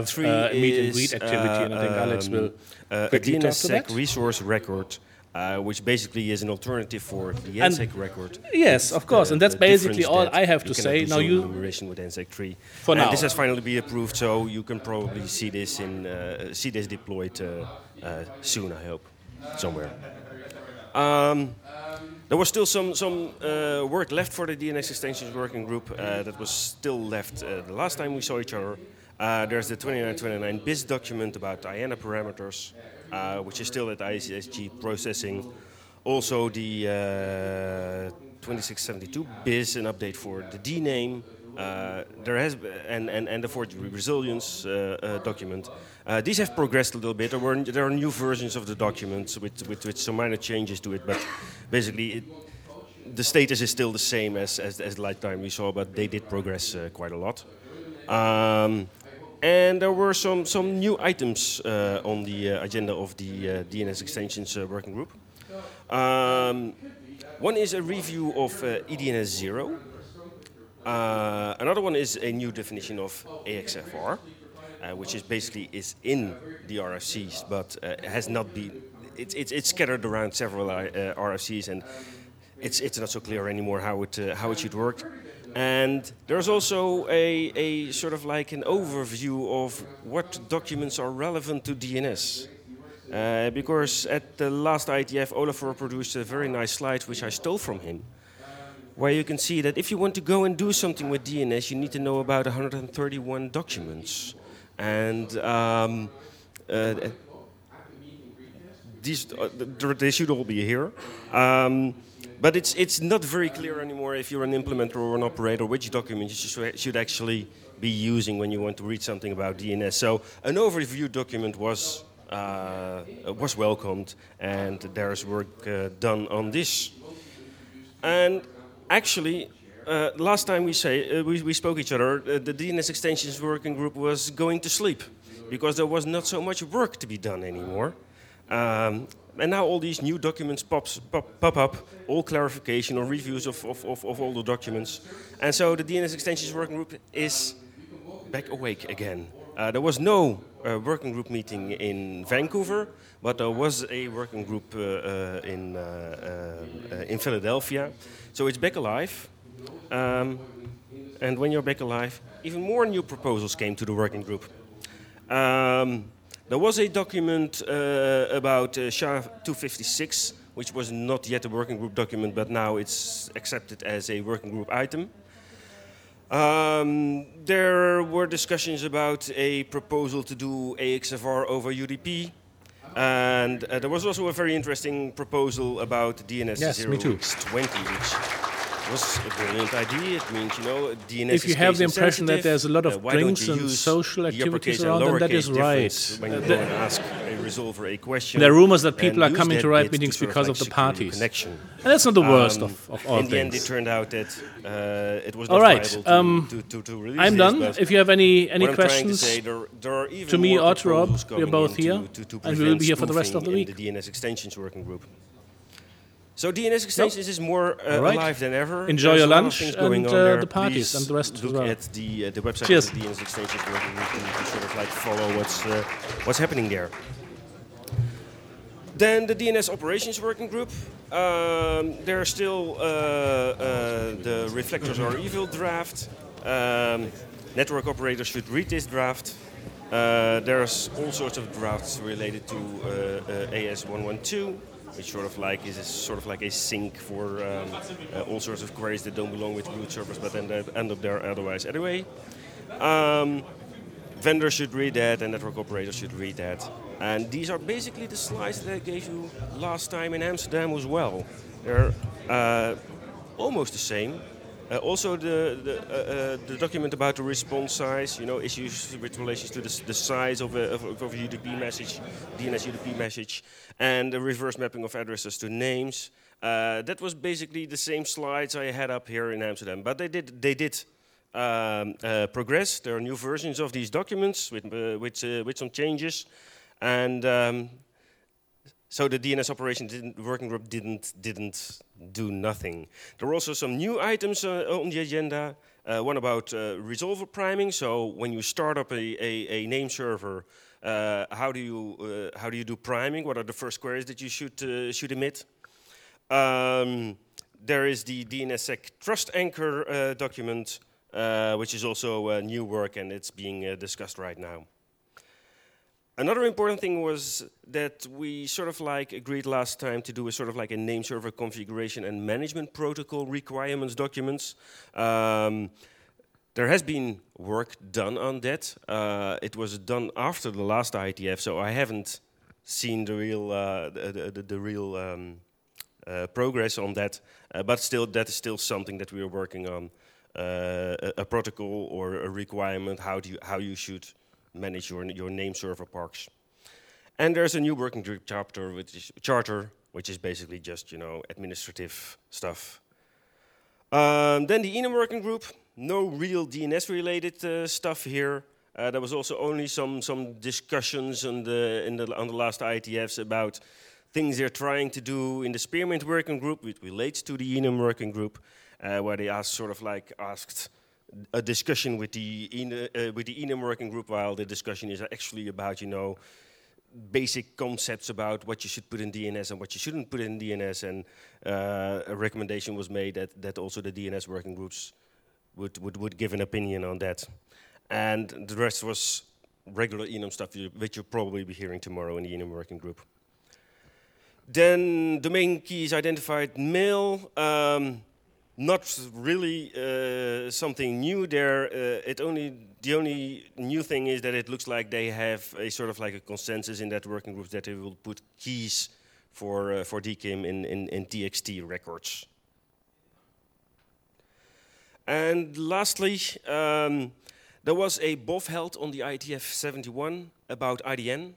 have three a meet and is, greet activity, and I think Alex will a quickly talk to DNSSEC that. resource record, which basically is an alternative for the And- NSEC record. Yes, of course, and that's The basically difference all that I have to you cannot say. do Now zone you, enumeration with NSEC 3. For now. This has finally been approved, so you can probably see this deployed soon. I hope somewhere. There was still some work left for the DNS extensions working group that was still left the last time we saw each other. There's the 2929 BIS document about IANA parameters. which is still at ICSG processing. Also the 2672 BIS, an update for the D name. There has and the forgery resilience document. These have progressed a little bit. There are new versions of the documents with some minor changes to it, but basically the status is still the same as the last time we saw, but they did progress quite a lot. And there were some new items on the agenda of the DNS extensions working group. One is a review of eDNS 0. Another one is a new definition of AXFR, which is basically in the RFCs, but has not been. It's scattered around several RFCs, and it's not so clear anymore how it should work. And there's also a sort of like an overview of what documents are relevant to DNS. Because at the last IETF, Olafur produced a very nice slide, which I stole from him, where you can see that if you want to go and do something with DNS, you need to know about 131 documents. And they should all be here. But it's not very clear anymore if you're an implementer or an operator which documents you should actually be using when you want to read something about DNS. So an overview document was welcomed, and there's work done on this. And actually, last time we spoke each other, the DNS extensions working group was going to sleep because there was not so much work to be done anymore. And now all these new documents pop up, all clarification or reviews of all the documents. And so the DNS extensions working group is back awake again. There was no working group meeting in Vancouver, but there was a working group in Philadelphia. So it's back alive. And when you're back alive, even more new proposals came to the working group. There was a document about SHA-256, which was not yet a working group document, but now it's accepted as a working group item. There were discussions about a proposal to do AXFR over UDP. And there was also a very interesting proposal about DNS 0x20, which was a brilliant idea. It means, DNS if you have the impression that there's a lot of drinks and social activities around, then that is right. When you go and ask a resolver a question. There are rumors that people are coming to RIPE meetings because of the parties. Connection. And that's not the worst of all in things. the end, it turned out that it was not all right. viable to release I'm done. this, if you have any questions there are even to me more or to Rob, we're both here, and we will be here for the rest of the week. The DNS extensions working group. So DNS extensions is more alive than ever. Enjoy your lunch and the parties Please and the rest as look well. at the website Cheers. of the DNS extensions working group to sort of like follow what's happening there. Then the DNS operations working group. There are still the reflectors are evil draft. Network operators should read this draft. There's all sorts of drafts related to AS112, which is sort of like a sink for all sorts of queries that don't belong with root servers, but then they end up there otherwise anyway. Vendors should read that, and network operators should read that. And these are basically the slides that I gave you last time in Amsterdam as well. They're almost the same. Also, the document about the response size, issues with relations to the size of a UDP message, DNS UDP message, and the reverse mapping of addresses to names. That was basically the same slides I had up here in Amsterdam, but they did progress. There are new versions of these documents with some changes, and so the DNS operation working group didn't do nothing. There were also some new items on the agenda. One about resolver priming. So when you start up a name server, how do you do priming? What are the first queries that you should emit? There is the DNSSEC Trust Anchor document, which is also new work, and it's being discussed right now. Another important thing was that we sort of like agreed last time to do a sort of like a name server configuration and management protocol requirements documents. There has been work done on that. It was done after the last IETF, so I haven't seen the real the real progress on that, but still that is still something that we are working on, a protocol or a requirement how you should manage your name server parks. And there's a new working group charter, which is basically just administrative stuff. Then the Enum working group, no real DNS related stuff here. There was also only some discussions on the last IETFs about things they're trying to do in the Spearmint working group, which relates to the Enum working group, where they asked a discussion with the Enum working group, while the discussion is actually about basic concepts about what you should put in DNS and what you shouldn't put in DNS, and a recommendation was made that also the DNS working groups would give an opinion on that. And the rest was regular Enum stuff, which you'll probably be hearing tomorrow in the Enum working group. Then domain keys identified mail. Not really something new there. The only new thing is that it looks like they have a sort of like a consensus in that working group that they will put keys for DKIM in TXT records. And lastly, there was a BOF held on the IETF 71 about IDN.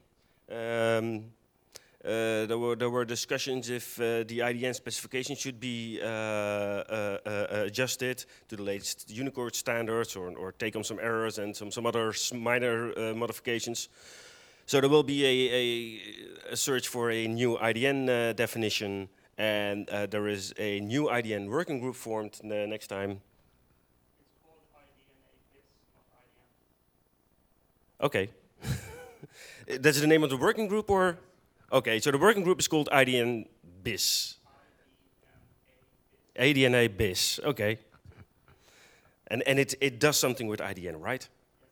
There were discussions if the IDN specification should be adjusted to the latest Unicode standards or take on some errors and some other minor modifications. So there will be a search for a new IDN definition, and there is a new IDN working group formed next time. It's called IDNA BIS, not IDN. Okay. That's the name of the working group, or? Okay, so the working group is called IDN BIS. IDNA BIS, okay. And it does something with IDN, right?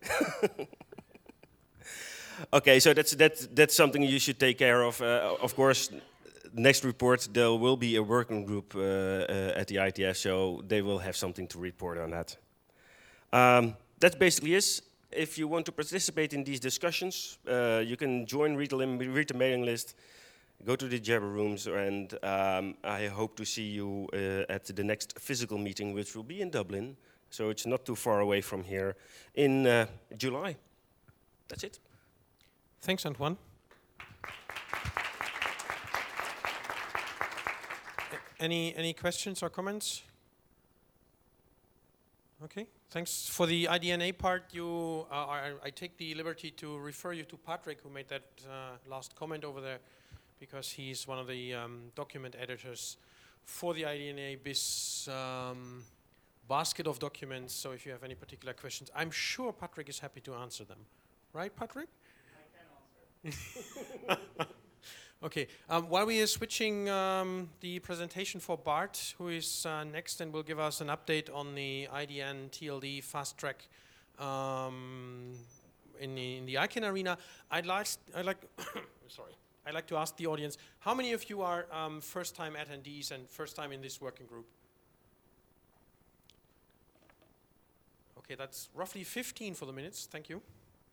Okay, so that's something you should take care of. Of course, next report there will be a working group at the IETF, so they will have something to report on that. That basically is. If you want to participate in these discussions, you can join, read the mailing list, go to the Jabber rooms, and I hope to see you at the next physical meeting, which will be in Dublin, so it's not too far away from here, in July. That's it. Thanks, Antoine. Any questions or comments? Okay, thanks. For the IDNA part, I take the liberty to refer you to Patrick, who made that last comment over there, because he's one of the document editors for the IDNA BIS basket of documents. So if you have any particular questions, I'm sure Patrick is happy to answer them. Right, Patrick? I can answer. Okay, while we are switching the presentation for Bart, who is next and will give us an update on the IDN TLD fast track in the ICANN arena, I'd like to ask the audience, how many of you are first-time attendees and first-time in this working group? Okay, that's roughly 15 for the minutes. Thank you.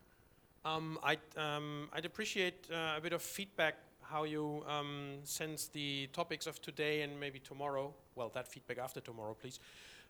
I'd appreciate a bit of feedback, how you sense the topics of today and maybe tomorrow. Well, that feedback after tomorrow, please.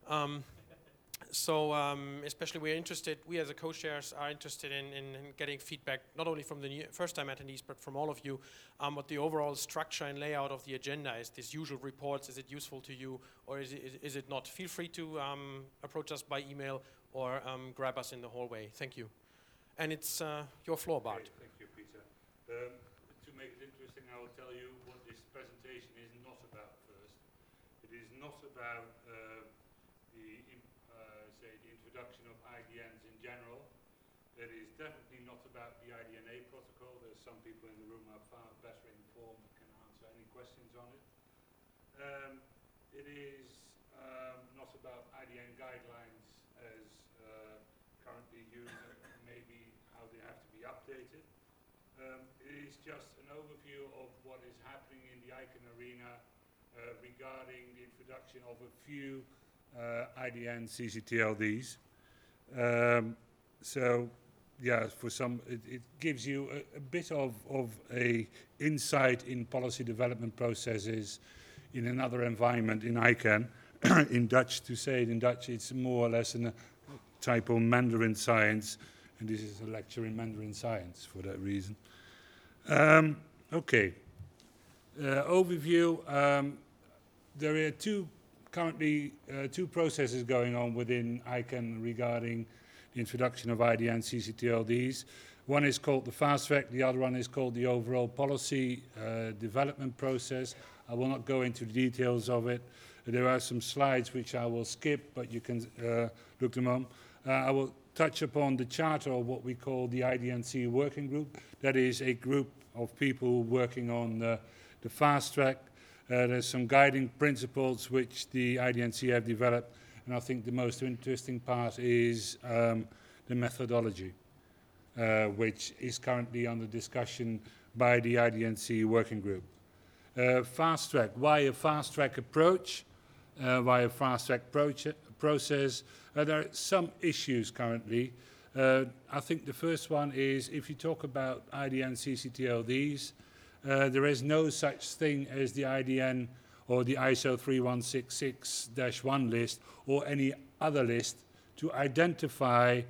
Especially we as a co-chairs are interested in getting feedback, not only from the first-time attendees, but from all of you, what the overall structure and layout of the agenda is. These usual reports, is it useful to you, or is it not? Feel free to approach us by email or grab us in the hallway. Thank you. And it's your floor, Bart. Okay, thank you, Peter. To make it interesting, I will tell you what this presentation is not about first. It is not about the introduction of IDNs in general. It is definitely not about the IDNA protocol. There's some people in the room who are far better informed and can answer any questions on it. It is not about IDN guidelines as currently used, maybe how they have to be updated. It is just an overview of what is happening in the ICANN arena regarding the introduction of a few IDN CCTLDs. So yeah, for some, it gives you a bit of a insight in policy development processes in another environment in ICANN. In Dutch, to say it in Dutch, it's more or less a type of Mandarin science, and this is a lecture in Mandarin science for that reason. Okay. Overview. There are currently two processes going on within ICANN regarding the introduction of IDN CCTLDs. One is called the fast track, the other one is called the overall policy development process. I will not go into the details of it. There are some slides which I will skip, but you can look them up. I will touch upon the charter of what we call the IDNC working group. That is a group of people working on the fast track. There's some guiding principles which the IDNC have developed, and I think the most interesting part is the methodology, which is currently under discussion by the IDNC working group. Fast track. Why a fast track approach? Why a fast track process? There are some issues currently. I think the first one is if you talk about IDN CCTLDs, there is no such thing as the IDN or the ISO 3166-1 list or any other list to identify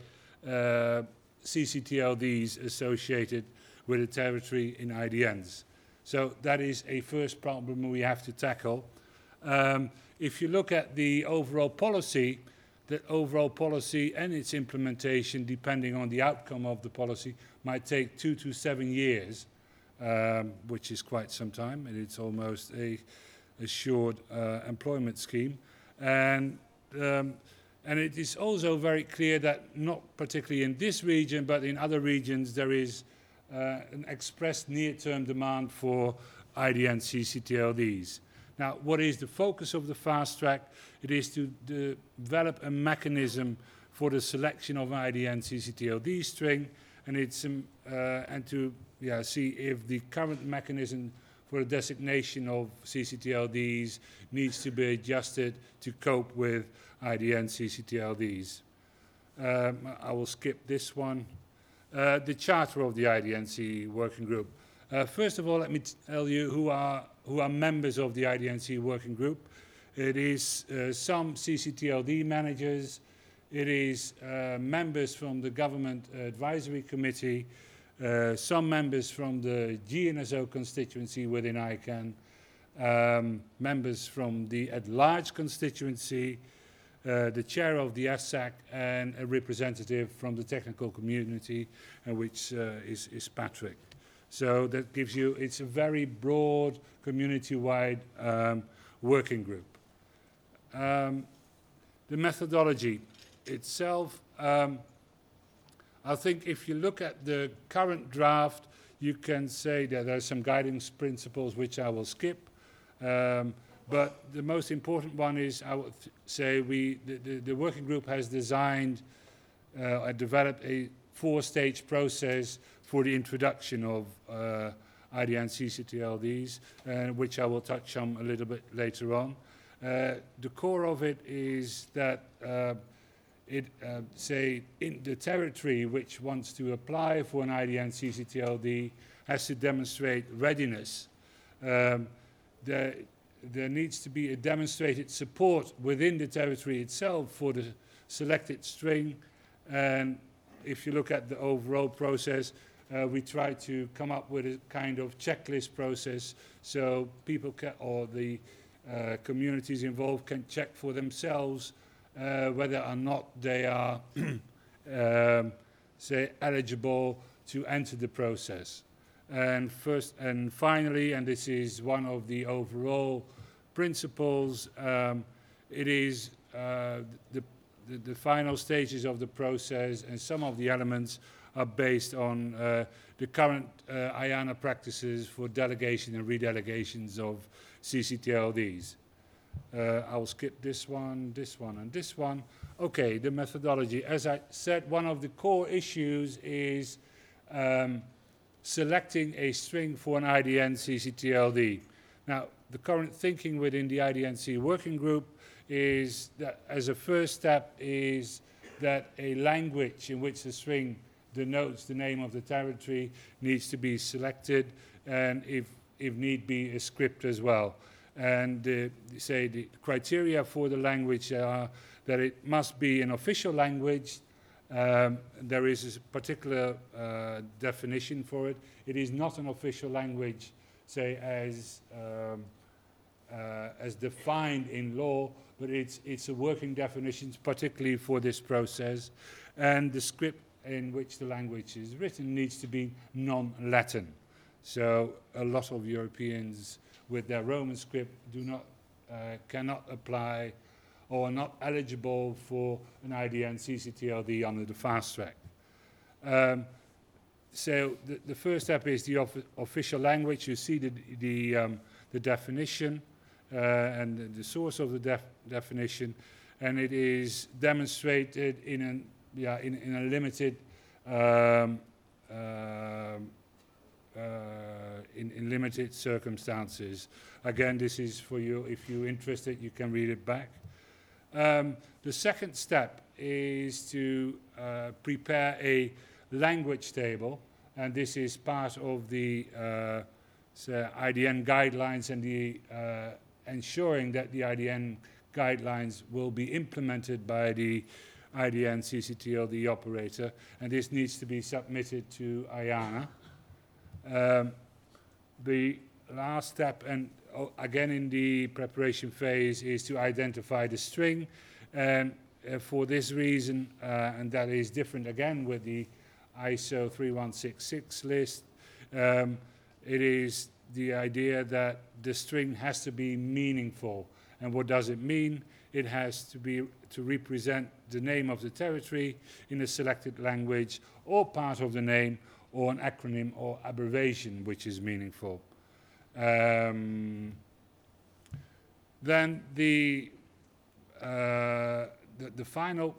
CCTLDs associated with a territory in IDNs. So that is a first problem we have to tackle. If you look at the overall policy, that overall policy and its implementation, depending on the outcome of the policy, might take 2 to 7 years, which is quite some time, and it's almost a assured employment scheme. And it is also very clear that not particularly in this region, but in other regions, there is an expressed near-term demand for IDN CCTLDs. Now, what is the focus of the fast track? It is to develop a mechanism for the selection of IDN CCTLD string, and it's and to see if the current mechanism for the designation of CCTLDs needs to be adjusted to cope with IDN CCTLDs. I will skip this one. The charter of the IDNC working group. First of all, let me tell you who are members of the IDNC working group. It is some CCTLD managers. It is members from the Government Advisory Committee, some members from the GNSO constituency within ICANN, members from the at-large constituency, the chair of the SSAC, and a representative from the technical community, which is Patrick. So that gives you, it's a very broad community-wide working group. The methodology itself, I think if you look at the current draft, you can say that there are some guiding principles which I will skip. But the most important one is, I would say, the working group has designed and developed a 4-stage process for the introduction of IDN CCTLDs, which I will touch on a little bit later on. The core of it is that say in the territory which wants to apply for an IDN CCTLD has to demonstrate readiness. There needs to be a demonstrated support within the territory itself for the selected string, and if you look at the overall process, we try to come up with a kind of checklist process so people can, or the communities involved can check for themselves whether or not they are, say, eligible to enter the process. And first and finally, and this is one of the overall principles, it is the final stages of the process, and some of the elements are based on the current IANA practices for delegation and redelegations of CCTLDs. I will skip this one, and this one. Okay, the methodology. As I said, one of the core issues is selecting a string for an IDN CCTLD. Now, the current thinking within the IDNC working group is that as a first step is that a language in which the string denotes the name of the territory needs to be selected, and if need be, a script as well. And say the criteria for the language are that it must be an official language. There is a particular definition for it. It is not an official language, say, as defined in law, but it's a working definition, particularly for this process. And the script in which the language is written needs to be non-Latin. So a lot of Europeans with their Roman script cannot apply or are not eligible for an IDN CCTLD under the fast track. So the first step is the official language. You see the definition and the source of the definition, and it is demonstrated in a limited in limited circumstances. Again, this is for you. If you're interested, you can read it back. The second step is to prepare a language table, and this is part of the IDN guidelines and the ensuring that the IDN guidelines will be implemented by the IDN CCTLD operator, and this needs to be submitted to IANA. The last step, and again in the preparation phase, is to identify the string, and for this reason, and that is different again with the ISO 3166 list, it is the idea that the string has to be meaningful. And what does it mean? It has to be to represent the name of the territory in a selected language, or part of the name, or an acronym or abbreviation which is meaningful. Then the final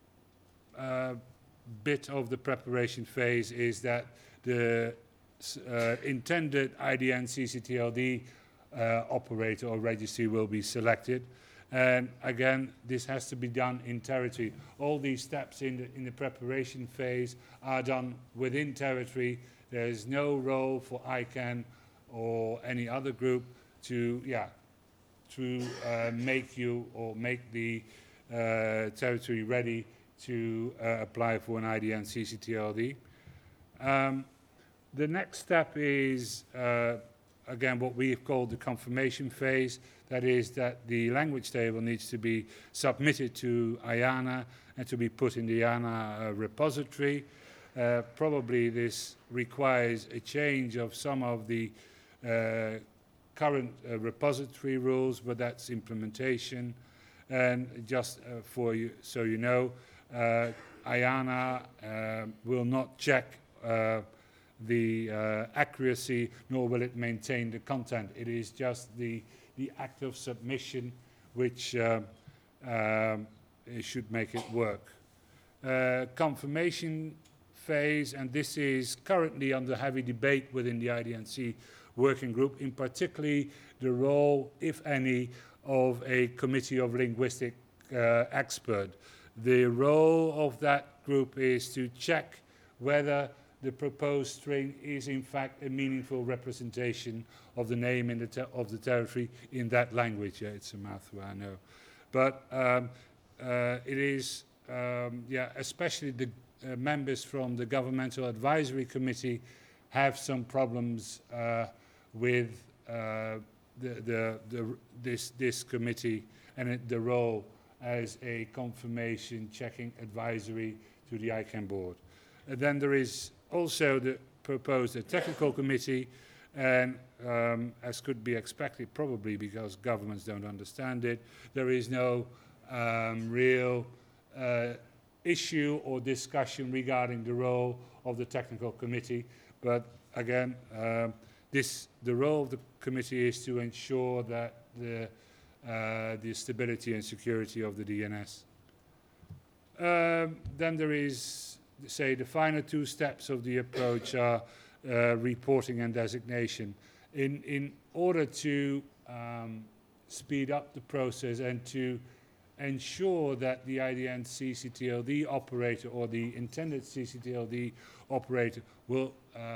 bit of the preparation phase is that the intended IDN CCTLD operator or registry will be selected. And again, this has to be done in territory. All these steps in the preparation phase are done within territory. There is no role for ICANN or any other group to make you or make the territory ready to apply for an IDN CCTLD. The next step is, again, what we've called the confirmation phase. That is that the language table needs to be submitted to IANA and to be put in the IANA repository. Probably this requires a change of some of the current repository rules, but that's implementation. And just for you, so you know, IANA will not check the accuracy, nor will it maintain the content. It is just the act of submission which should make it work. Confirmation phase, and this is currently under heavy debate within the IDNC working group, in particularly the role, if any, of a committee of linguistic expert. The role of that group is to check whether the proposed string is in fact a meaningful representation of the name in of the territory in that language. Yeah, it's a mouthful, I know. But it is, especially the members from the Governmental Advisory Committee have some problems with this committee and the role as a confirmation checking advisory to the ICANN board. And then there is also the proposed technical committee, and as could be expected, probably because governments don't understand it, there is no real issue or discussion regarding the role of the technical committee. But again, the role of the committee is to ensure that the stability and security of the DNS. Then there is, say, the final two steps of the approach are reporting and designation. In order to speed up the process and to ensure that the IDN CCTLD operator or the intended CCTLD operator will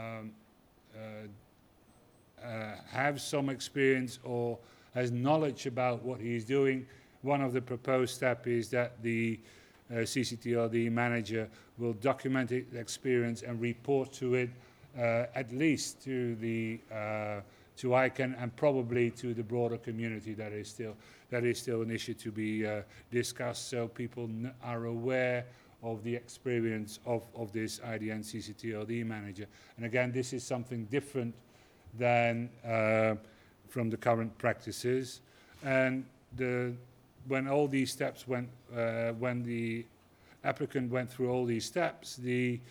have some experience or has knowledge about what he's doing. One of the proposed steps is that the CCTLD manager will document its experience and report to it, at least to the to ICANN and probably to the broader community. That is still an issue to be discussed, so people are aware of the experience of this IDN CCTLD manager. And again, this is something different than from the current practices. And when all these steps went, when the applicant went through all these steps, the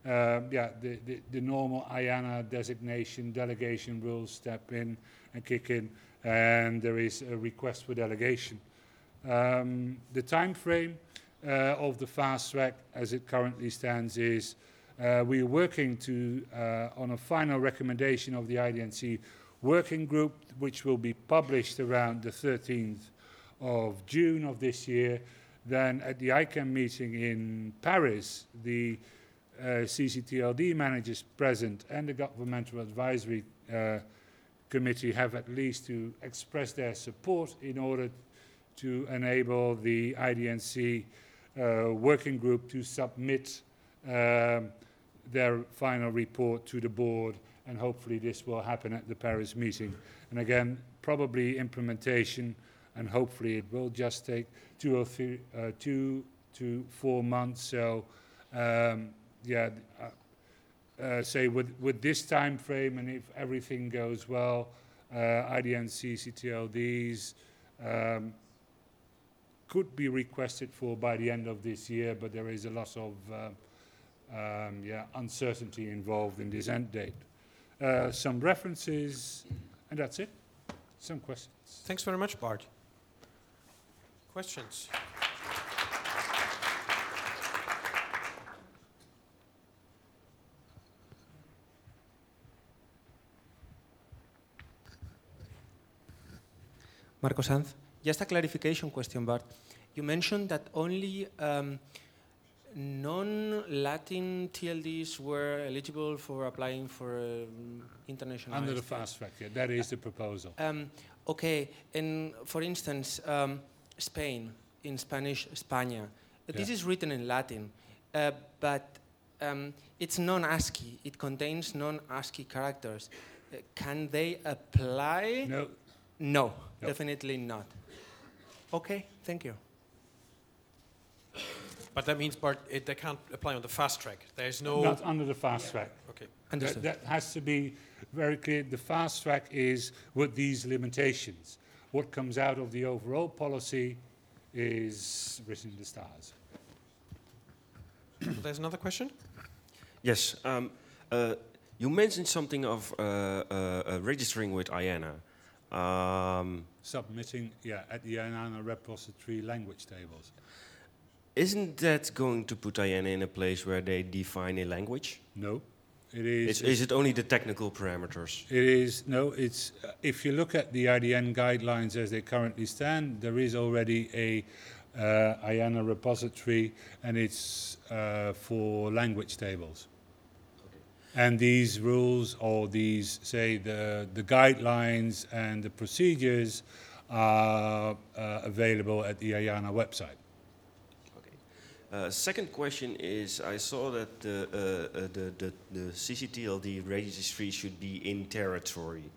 normal IANA designation, delegation rules step in and kick in, and there is a request for delegation. The time frame of the fast track as it currently stands is we are working on a final recommendation of the IDNC working group, which will be published around the 13th of June of this year. Then at the ICANN meeting in Paris, the CCTLD managers present and the governmental advisory committee have at least to express their support in order to enable the IDNC working group to submit their final report to the board, and hopefully this will happen at the Paris meeting. And again, probably implementation, and hopefully it will just take 2 to 4 months. So say with this time frame, and if everything goes well, IDN CCTLDs could be requested for by the end of this year, but there is a lot of uncertainty involved in this end date. Some references, and that's it. Some questions. Thanks very much, Bart. Questions? Marco Sanz. Just a clarification question, Bart. You mentioned that only non-Latin TLDs were eligible for applying for international. Under the fast track, yeah, that is the proposal. Okay, and for instance, Spain, in Spanish, España. This is written in Latin, but it's non-ASCII. It contains non-ASCII characters. Can they apply? No. No, definitely not. Okay, thank you. But that means, Bart, they can't apply on the fast track. There's no... Not under the fast track. Okay. Understood. That has to be very clear. The fast track is with these limitations. What comes out of the overall policy is written in the stars. There's another question? Yes. You mentioned something of registering with IANA. Submitting, at the IANA repository language tables. Isn't that going to put IANA in a place where they define a language? No. It is. Is it only the technical parameters? It is. No, it's. If you look at the IDN guidelines as they currently stand, there is already a IANA repository, and it's for language tables. And these rules, or these, say, the guidelines and the procedures are available at the IANA website. Okay. Second question is, I saw that the CCTLD registry should be in territory.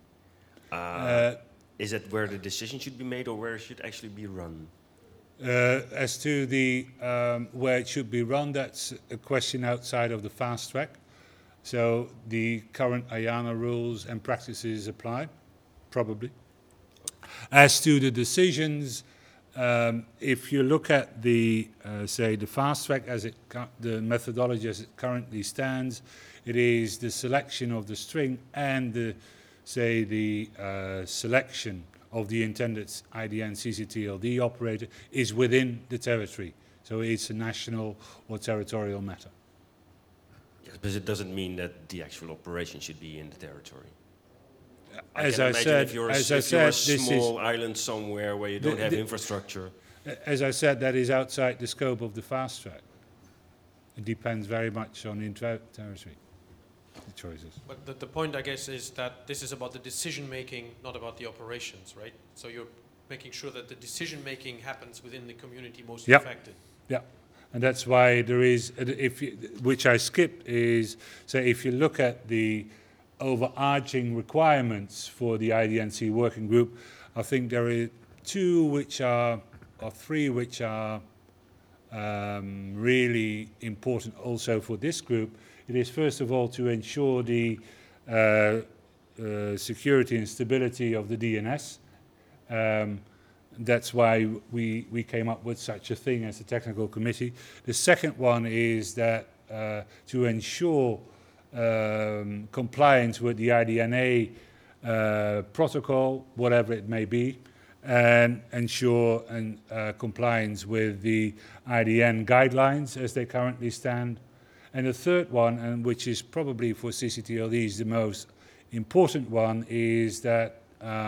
Is that where the decision should be made, or where it should actually be run? As to the where it should be run, that's a question outside of the fast track. So the current IANA rules and practices apply, probably. As to the decisions, if you look at the, say, the fast track as the methodology as it currently stands, it is the selection of the string and the, say, the selection of the intended IDN CCTLD operator is within the territory. So it's a national or territorial matter. But it doesn't mean that the actual operation should be in the territory. As I said, if you're a small island somewhere where you don't have infrastructure. as I said, that is outside the scope of the fast track. It depends very much on territory, the choices. But the point, I guess, is that this is about the decision making, not about the operations, right? So you're making sure that the decision making happens within the community most affected. Yeah, and that's why there is, which I skipped, is, say, if you look at the overarching requirements for the IDNC working group, I think there are three which are really important also for this group. It is first of all to ensure the security and stability of the DNS. That's why we came up with such a thing as a technical committee. The second one is that to ensure compliance with the IDNA protocol, whatever it may be, and ensure compliance with the IDN guidelines as they currently stand. And the third one, and which is probably for CCTLD is the most important one, is that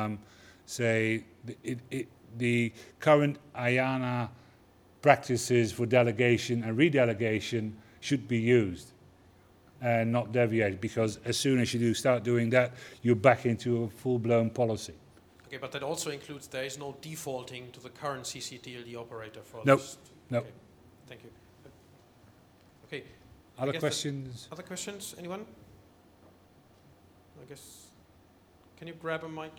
the current IANA practices for delegation and redelegation should be used and not deviated, because as soon as you start doing that, you're back into a full-blown policy. Okay, but that also includes there is no defaulting to the current CCTLD operator for Nope. this. Nope. Okay. Thank you. Okay. Other questions? Other questions? Anyone? I guess. Can you grab a mic?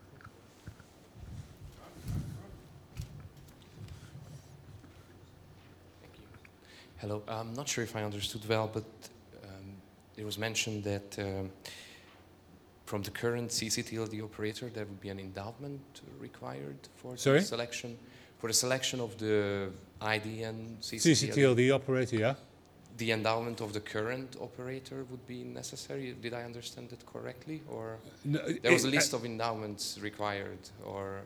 Hello. I'm not sure if I understood well, but it was mentioned that from the current CCTLD operator, there would be an endowment required for the selection. For the selection of the IDN CCTLD operator, yeah. The endowment of the current operator would be necessary. Did I understand it correctly, or no, there was a list of endowments required, or?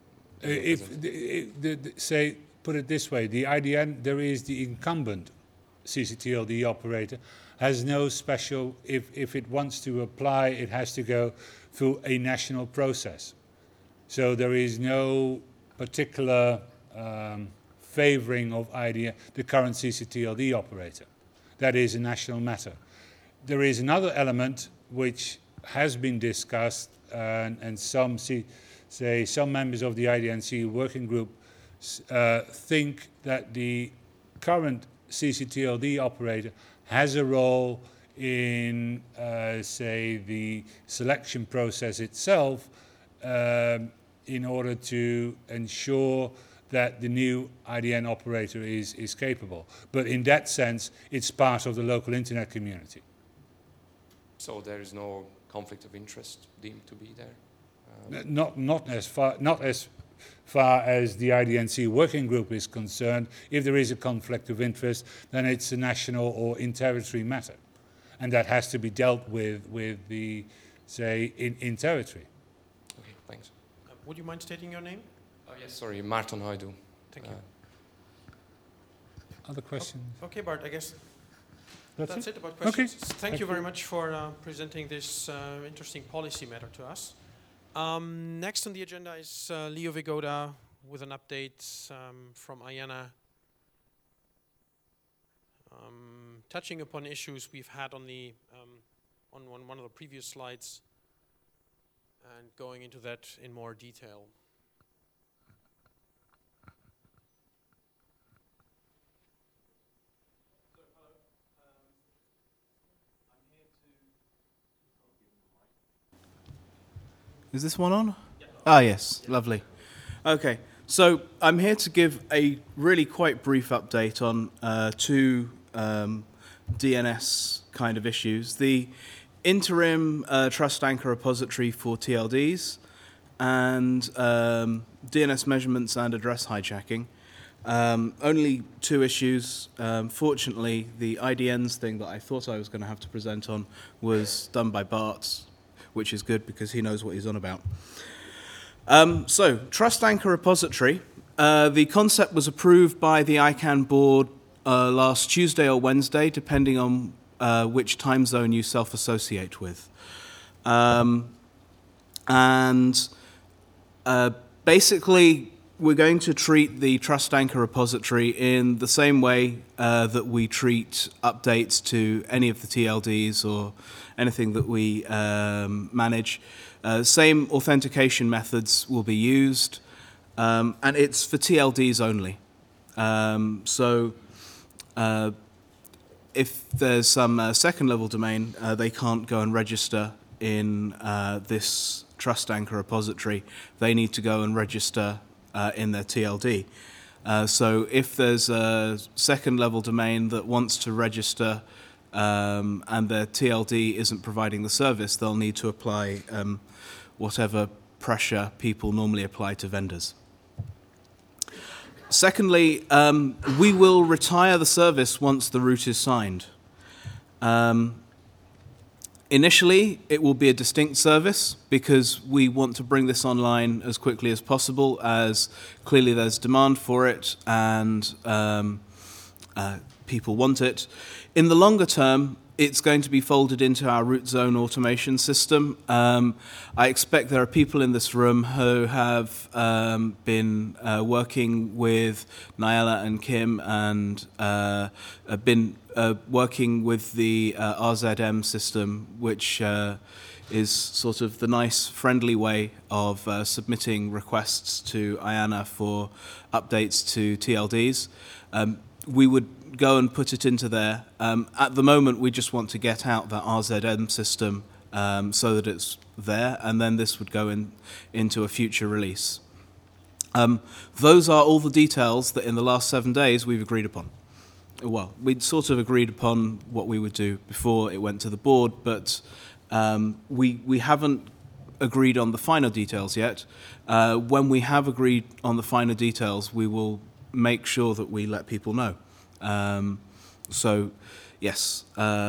Say, put it this way: the IDN, there is the incumbent CCTLD operator, has no special. If it wants to apply, it has to go through a national process. So there is no particular favouring of IDN, the current CCTLD operator. That is a national matter. There is another element which has been discussed, and some members of the IDNC working group think that the current CCTLD operator has a role in, the selection process itself, in order to ensure that the new IDN operator is capable. But in that sense, it's part of the local internet community. So there is no conflict of interest deemed to be there? Not as far as the IDNC working group is concerned. If there is a conflict of interest, then it's a national or in-territory matter. And that has to be dealt with the, in territory. Okay, thanks. Would you mind stating your name? Oh, yes, sorry, Maarten Houdu. Thank you. Other questions? Okay, Bart, I guess that's it about Okay. questions. Thank you very much for presenting this interesting policy matter to us. Next on the agenda is Leo Vigoda with an update from IANA, touching upon issues we've had on the on one of the previous slides, and going into that in more detail. Is this one on? Yeah. Ah, yes. Yeah. Lovely. Okay. So I'm here to give a really quite brief update on two DNS kind of issues. The interim trust anchor repository for TLDs and DNS measurements and address hijacking. Only two issues. Fortunately, the IDNs thing that I thought I was going to have to present on was done by Bart, which is good because he knows what he's on about. So, Trust Anchor Repository. The concept was approved by the ICANN board last Tuesday or Wednesday, depending on which time zone you self-associate with. Basically, we're going to treat the Trust Anchor repository in the same way that we treat updates to any of the TLDs or anything that we manage. Same authentication methods will be used, and it's for TLDs only. If there's some second-level domain, they can't go and register in this Trust Anchor repository. They need to go and register in their TLD. So if there's a second-level domain that wants to register and their TLD isn't providing the service, they'll need to apply whatever pressure people normally apply to vendors. Secondly, we will retire the service once the route is signed. Initially, it will be a distinct service because we want to bring this online as quickly as possible, as clearly there's demand for it and people want it. In the longer term, it's going to be folded into our root zone automation system. I expect there are people in this room who have been working with Naela and Kim and have been working with the RZM system, which is sort of the nice, friendly way of submitting requests to IANA for updates to TLDs. We would go and put it into there. At the moment, we just want to get out that RZM system so that it's there, and then this would go into a future release. Those are all the details that in the last 7 days we've agreed upon. Well, we'd sort of agreed upon what we would do before it went to the board, but we haven't agreed on the finer details yet. When we have agreed on the finer details, we will make sure that we let people know. So, yes,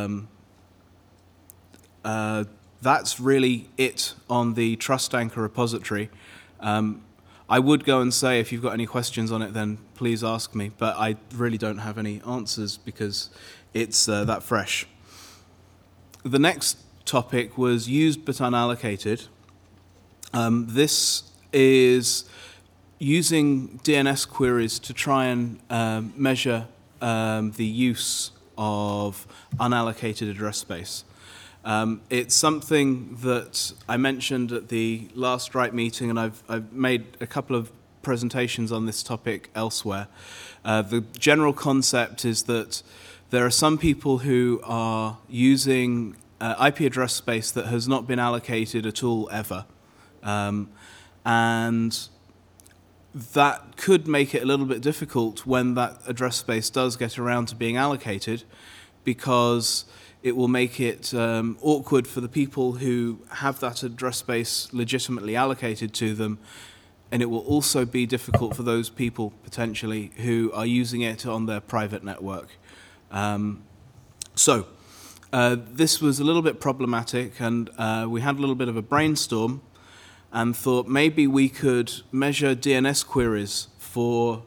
that's really it on the Trust Anchor repository. I would go and say if you've got any questions on it, then please ask me, but I really don't have any answers because it's that fresh. The next topic was used but unallocated. This is using DNS queries to try and measure the use of unallocated address space. It's something that I mentioned at the last RIPE meeting, and I've made a couple of presentations on this topic elsewhere. The general concept is that there are some people who are using IP address space that has not been allocated at all ever. And that could make it a little bit difficult when that address space does get around to being allocated, because it will make it awkward for the people who have that address space legitimately allocated to them, and it will also be difficult for those people potentially who are using it on their private network. So this was a little bit problematic, and we had a little bit of a brainstorm and thought maybe we could measure DNS queries for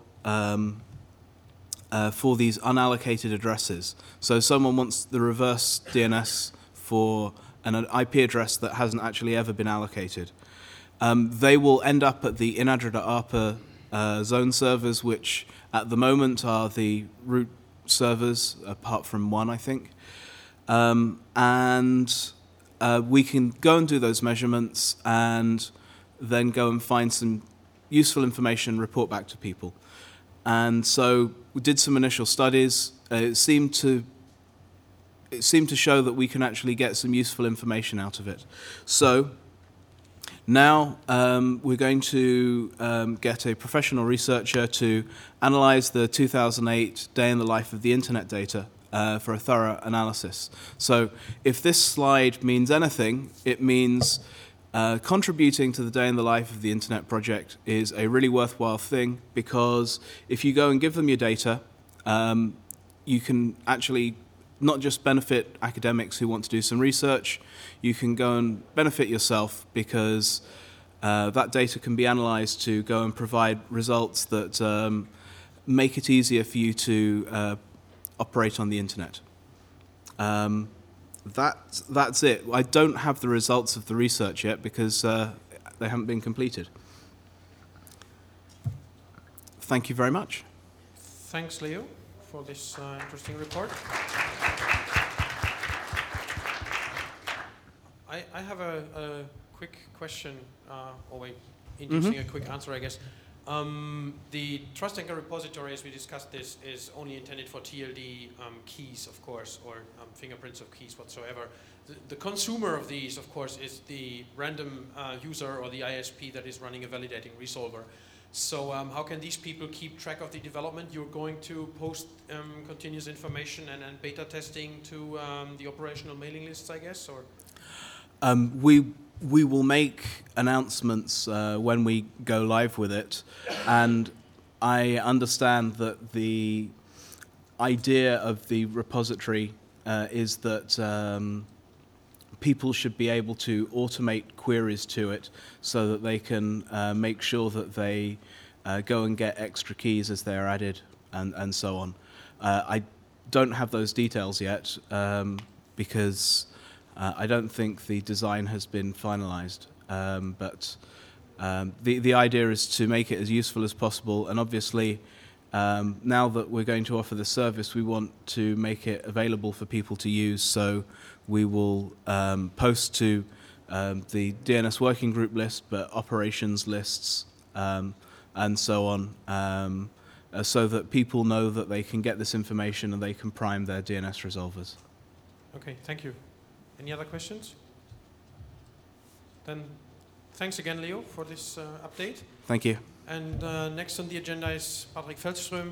these unallocated addresses. So someone wants the reverse DNS for an IP address that hasn't actually ever been allocated. They will end up at the inadra.arpa zone servers, which at the moment are the root servers, apart from one, I think. We can go and do those measurements and then go and find some useful information, report back to people. And so we did some initial studies. It seemed to show that we can actually get some useful information out of it. So now we're going to get a professional researcher to analyze the 2008 Day in the Life of the Internet data for a thorough analysis. So if this slide means anything, it means contributing to the Day in the Life of the Internet project is a really worthwhile thing, because if you go and give them your data, you can actually not just benefit academics who want to do some research, you can go and benefit yourself, because that data can be analyzed to go and provide results that make it easier for you to operate on the internet. That's it. I don't have the results of the research yet because they haven't been completed. thank you very much. Thanks, Leo, for this interesting report. I have a quick question, or wait, interesting, a quick answer, I guess. The Trust Anchor repository, as we discussed this, is only intended for TLD keys, of course, or fingerprints of keys whatsoever. The consumer of these, of course, is the random user or the ISP that is running a validating resolver. So how can these people keep track of the development? You're going to post continuous information and beta testing to the operational mailing lists, I guess, or? We will make announcements when we go live with it, and I understand that the idea of the repository is that people should be able to automate queries to it so that they can make sure that they go and get extra keys as they're added and so on. I don't have those details yet because I don't think the design has been finalized, but the idea is to make it as useful as possible, and obviously now that we're going to offer the service, we want to make it available for people to use, so we will post to the DNS working group list, but operations lists and so on, so that people know that they can get this information and they can prime their DNS resolvers. Okay, thank you. Any other questions? Then thanks again, Leo, for this update. Thank you. And next on the agenda is Patrick Veldström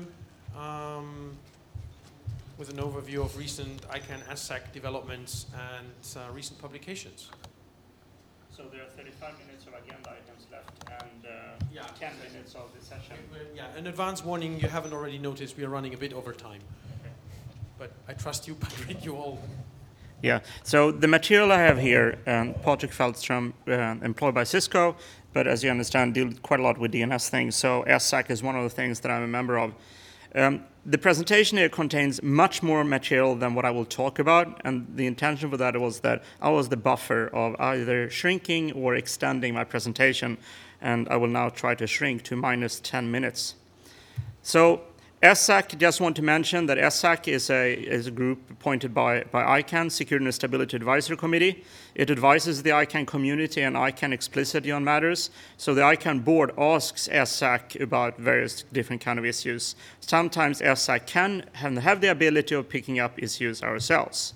with an overview of recent ICANN ASAC developments and recent publications. So there are 35 minutes of agenda items left and 10 minutes of the session. Yeah, an advance warning, you haven't already noticed, we are running a bit over time. Okay. But I trust you, Patrick, you all. Yeah, so the material I have here, Patrick Veldström, employed by Cisco, but as you understand, deal quite a lot with DNS things, so ASAC is one of the things that I'm a member of. The presentation here contains much more material than what I will talk about, and the intention for that was that I was the buffer of either shrinking or extending my presentation, and I will now try to shrink to minus 10 minutes. So ASAC, just want to mention that ASAC is a group appointed by ICANN, Security and Stability Advisory Committee. It advises the ICANN community and ICANN explicitly on matters. So the ICANN board asks ASAC about various different kind of issues. Sometimes ASAC can have the ability of picking up issues ourselves.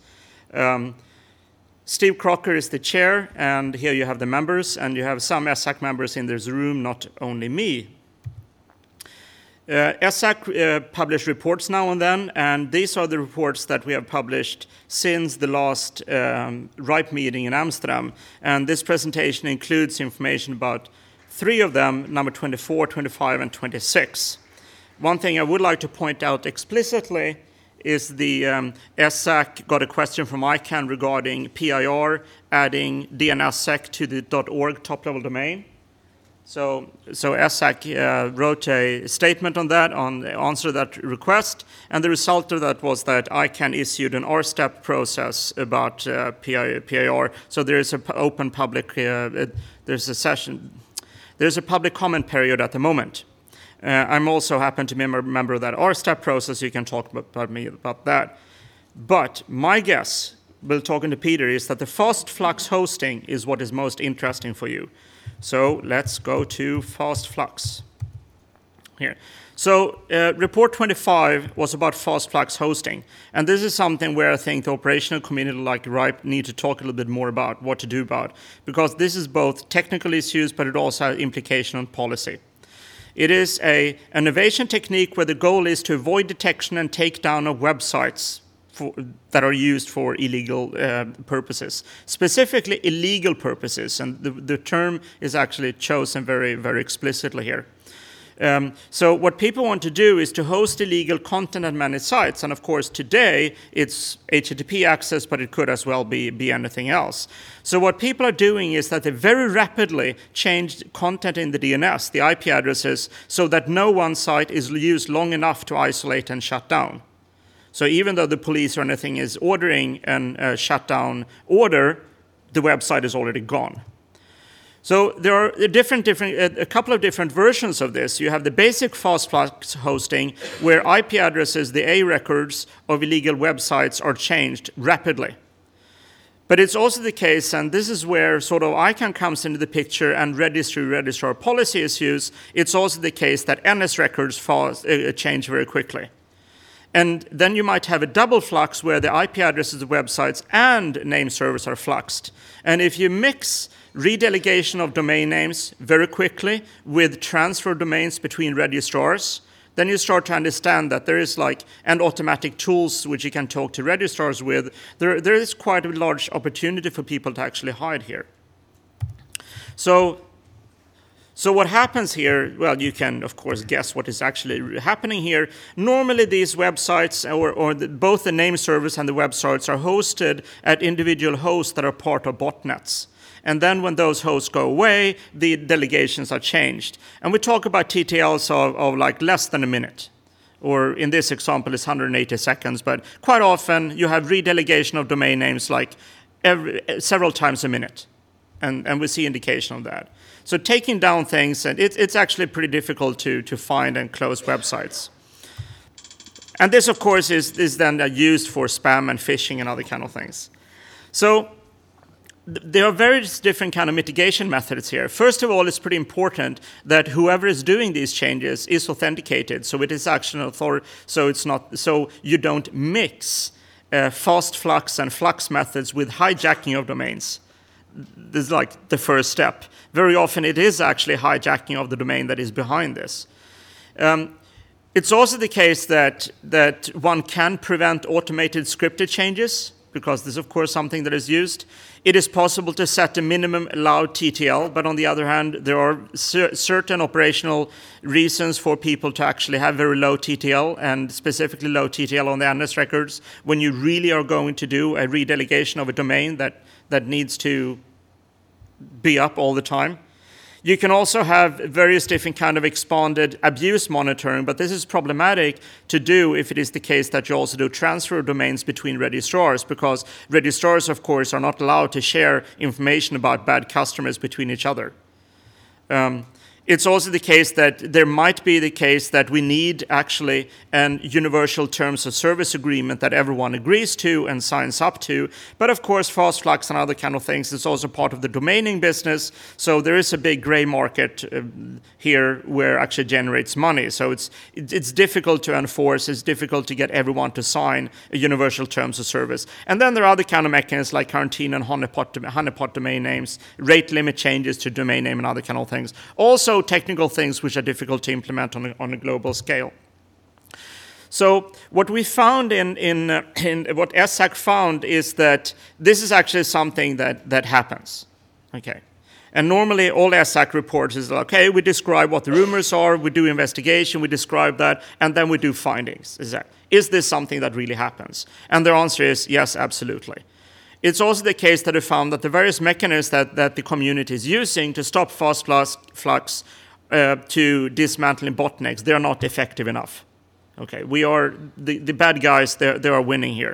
Steve Crocker is the chair, and here you have the members, and you have some ASAC members in this room, not only me. ASAC publish reports now and then, and these are the reports that we have published since the last RIPE meeting in Amsterdam. And this presentation includes information about 3 of them, number 24, 25, and 26. One thing I would like to point out explicitly is the ASAC got a question from ICANN regarding PIR adding DNSSEC to the .org top-level domain. So ASAC wrote a statement on that, on the answer to that request, and the result of that was that ICANN issued an RSTEP process about PIR. So there is an open public, there's a public comment period at the moment. I'm also happen to be a member of that RSTEP process. You can talk about me about that. But my guess, while talking to Peter, is that the fast flux hosting is what is most interesting for you. So let's go to fast flux here. So report 25 was about fast flux hosting. And this is something where I think the operational community like RIPE need to talk a little bit more about what to do about. Because this is both technical issues, but it also has implication on policy. It is an innovation technique where the goal is to avoid detection and takedown of websites that are used for illegal purposes, specifically illegal purposes, and the term is actually chosen very, very explicitly here. So what people want to do is to host illegal content at many sites, and of course today it's HTTP access, but it could as well be anything else. So what people are doing is that they very rapidly change content in the DNS, the IP addresses, so that no one site is used long enough to isolate and shut down. So even though the police or anything is ordering a shutdown order, the website is already gone. So there are a couple of different versions of this. You have the basic fastflux hosting, where IP addresses, the A records of illegal websites, are changed rapidly. But it's also the case, and this is where sort of ICANN comes into the picture and registrar policy issues, it's also the case that NS records change very quickly. And then you might have a double flux where the IP addresses of websites and name servers are fluxed. And if you mix redelegation of domain names very quickly with transfer domains between registrars, then you start to understand that there is and automatic tools which you can talk to registrars with. There is quite a large opportunity for people to actually hide here. So what happens here, well, you can, of course, guess what is actually happening here. Normally, these websites, both the name servers and the websites, are hosted at individual hosts that are part of botnets. And then when those hosts go away, the delegations are changed. And we talk about TTLs of less than a minute. Or in this example, it's 180 seconds. But quite often, you have redelegation of domain names several times a minute. And we see indication of that. So taking down things, and it's actually pretty difficult to find and close websites. And this, of course, is then used for spam and phishing and other kind of things. So there are various different kind of mitigation methods here. First of all, it's pretty important that whoever is doing these changes is authenticated, so it is actually so you don't mix fast flux and flux methods with hijacking of domains. This is the first step. Very often it is actually hijacking of the domain that is behind this. It's also the case that one can prevent automated scripted changes, because this is, of course, something that is used. It is possible to set a minimum allowed TTL, but on the other hand, there are certain operational reasons for people to actually have very low TTL, and specifically low TTL on the NS records, when you really are going to do a redelegation of a domain that needs to be up all the time. You can also have various different kind of expanded abuse monitoring, but this is problematic to do if it is the case that you also do transfer of domains between registrars, because registrars, of course, are not allowed to share information about bad customers between each other. It's also the case that there might be the case that we need actually an universal terms of service agreement that everyone agrees to and signs up to. But of course, fast flux and other kind of things is also part of the domaining business. So there is a big gray market here where it actually generates money. So it's difficult to enforce. It's difficult to get everyone to sign a universal terms of service. And then there are other kind of mechanisms like quarantine and honeypot domain names, rate limit changes to domain name and other kind of things. Also technical things which are difficult to implement on a global scale. So what we found in what SAC found is that this is actually something that happens. Okay. And normally all SAC reports is okay, we describe what the rumors are, we do investigation, we describe that, and then we do findings. Is this something that really happens? And their answer is yes, absolutely. It's also the case that we found that the various mechanisms that the community is using to stop fast flux to dismantling botnets, they are not effective enough. Okay, we are the bad guys. They are winning here.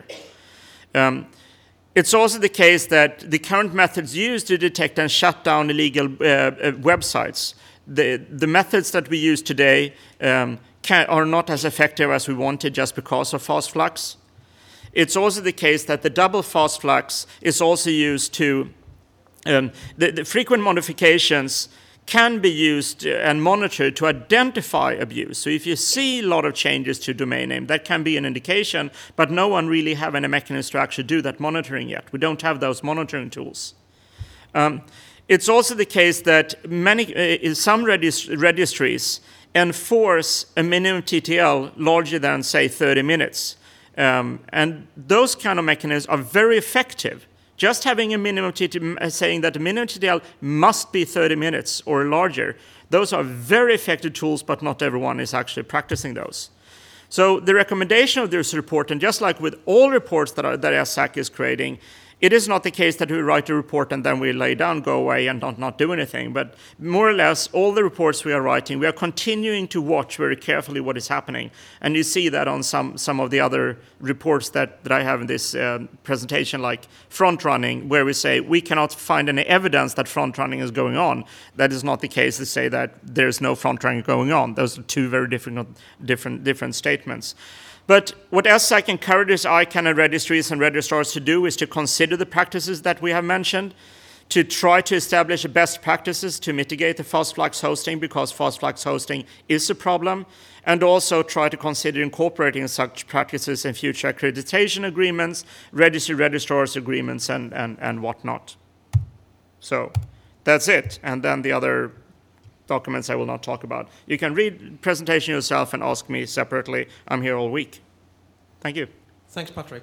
It's also the case that the current methods used to detect and shut down illegal websites, the methods that we use today are not as effective as we wanted just because of fast flux. It's also the case that the double fast flux is also used to, the frequent modifications can be used and monitored to identify abuse. So if you see a lot of changes to domain name, that can be an indication, but no one really have any mechanism to actually do that monitoring yet. We don't have those monitoring tools. It's also the case that some registries enforce a minimum TTL larger than, say, 30 minutes. And those kind of mechanisms are very effective. Just having a minimum TTL, saying that the minimum TTL must be 30 minutes or larger, those are very effective tools, but not everyone is actually practicing those. So the recommendation of this report, and just like with all reports that SAC is creating, It is not the case that we write a report and then we lay down, go away, and not do anything. But more or less, all the reports we are writing, we are continuing to watch very carefully what is happening. And you see that on some of the other reports that I have in this presentation, like front running, where we say we cannot find any evidence that front running is going on. That is not the case to say that there's no front running going on. Those are two very different statements. But what ESSAC encourages ICANN and registries and registrars to do is to consider the practices that we have mentioned, to try to establish best practices to mitigate the fast flux hosting, because fast flux hosting is a problem, and also try to consider incorporating such practices in future accreditation agreements, registrars agreements, and whatnot. So that's it. And then the other documents I will not talk about. You can read the presentation yourself and ask me separately. I'm here all week. Thank you. Thanks, Patrick.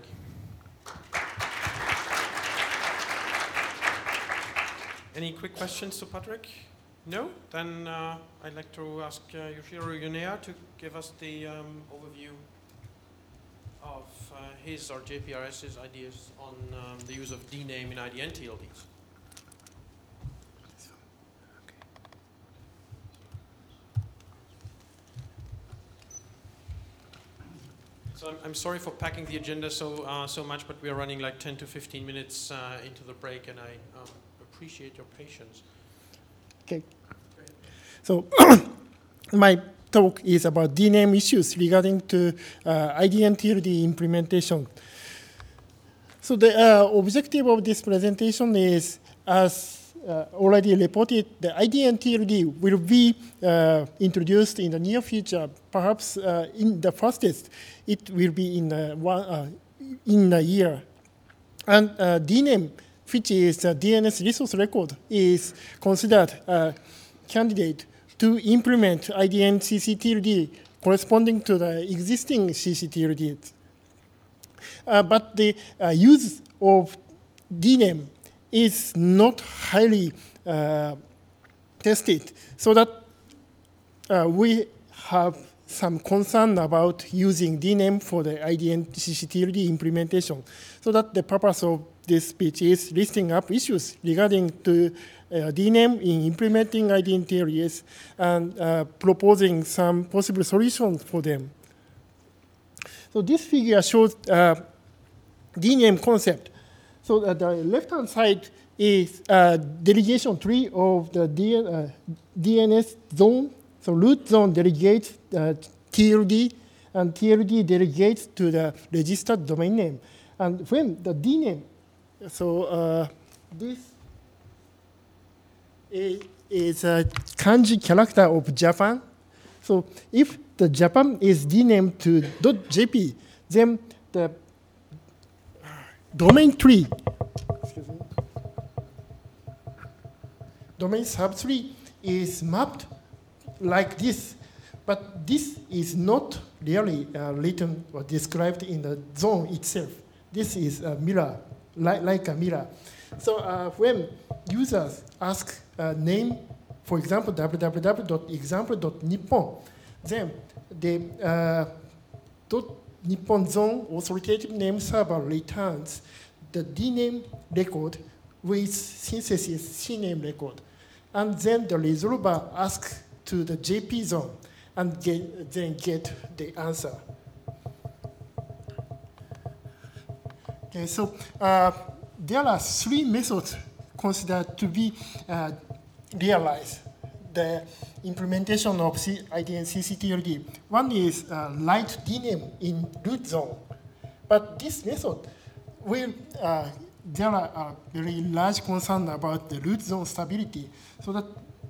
Any quick questions to Patrick? No? Then I'd like to ask Yoshiro Yonea to give us the overview of his or JPRS's ideas on the use of DNAME in IDN TLDs. So I'm sorry for packing the agenda so much, but we are running like 10 to 15 minutes into the break, and I appreciate your patience. Okay. So my talk is about DNAME issues regarding to IDN TLD implementation. So the objective of this presentation is, as already reported, the IDN TLD will be introduced in the near future. Perhaps in the fastest, it will be in a year. And DNAME, which is a DNS resource record, is considered a candidate to implement IDN CCTLD corresponding to the existing CCTLDs. But the use of DNAME is not highly tested, so that we have some concern about using DNAME for the IDN CCTLD implementation. So that the purpose of this speech is listing up issues regarding to DNAME in implementing IDN TLDs and proposing some possible solutions for them. So this figure shows DNAME concept. So the left-hand side is a delegation tree of the DNS zone. So root zone delegates TLD, and TLD delegates to the registered domain name. And when the DNAME, so this is a kanji character of Japan. So if the Japan is DNAME to .jp, then the domain tree, domain subtree is mapped like this, but this is not really written or described in the zone itself. This is a mirror, like a mirror. So when users ask a name, for example, www.example.nippon, then the .nippon zone authoritative name server returns the DNAME record with synthesis CNAME record. And then the resolver asks to the JP zone and then get the answer. Okay, so there are three methods considered to be realized. The implementation of IDN CCTLD. One is light DNAME in root zone. But this method will, there are a very large concern about the root zone stability. So that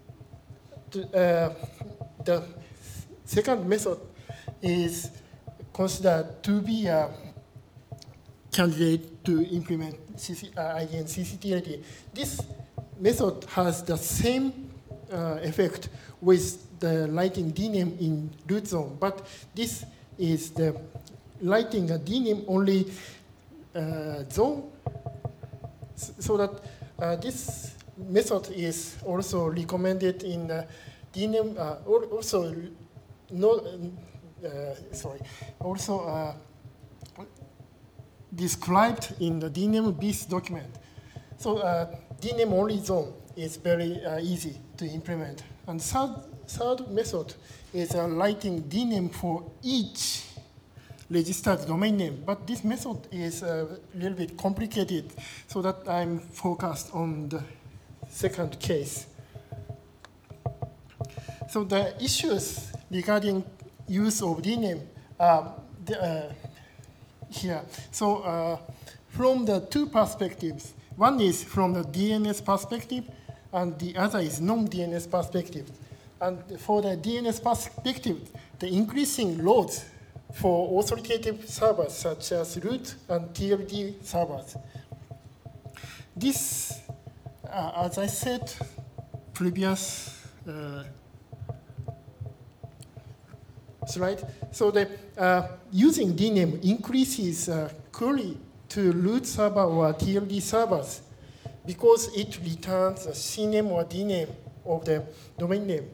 the second method is considered to be a candidate to implement IDN CCTLD. This method has the same effect with the lighting DNAME in root zone, but this is the lighting a DNAME only zone, so that this method is also recommended in DNAME. described in the DNAME BIS document. So DNAME only zone is very easy to implement. And third method is writing DNAME for each registered domain name. But this method is a little bit complicated, so that I'm focused on the second case. So the issues regarding use of DNAME here. So from the two perspectives, one is from the DNS perspective, and the other is non-DNS perspective. And for the DNS perspective, the increasing loads for authoritative servers such as root and TLD servers. This, as I said, previous slide. So the using DNAME increases query to root server or TLD servers because it returns a CNAME or DNAME of the domain name.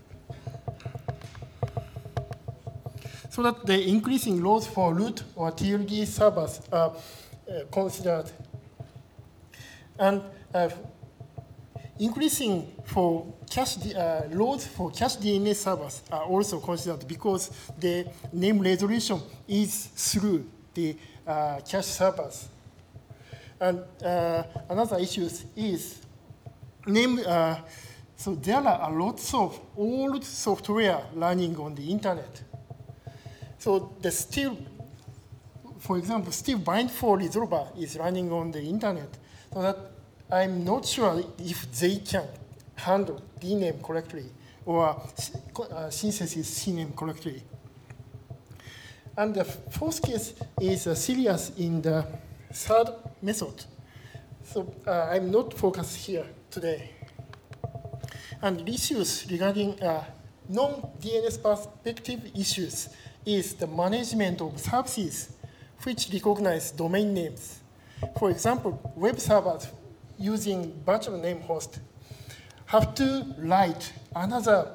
So that the increasing loads for root or TLD servers are considered. And increasing for cache loads for cache DNS servers are also considered because the name resolution is through the cache servers. And another issue is name. So there are lots of old software running on the internet. So the still, for example, still bind4 resolver is running on the internet. So that I'm not sure if they can handle DNAME correctly or synthesis CNAME correctly. And the fourth case is serious in the third method. So I'm not focused here today. And issues regarding non-DNS perspective issues is the management of services which recognize domain names. For example, web servers using virtual name host have to write another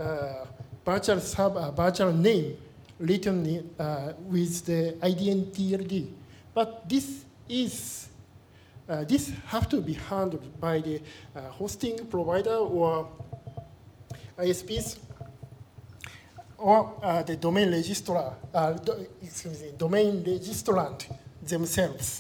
virtual name written with the IDN TLD. But this have to be handled by the hosting provider or ISPs or the domain registrar, domain registrant themselves.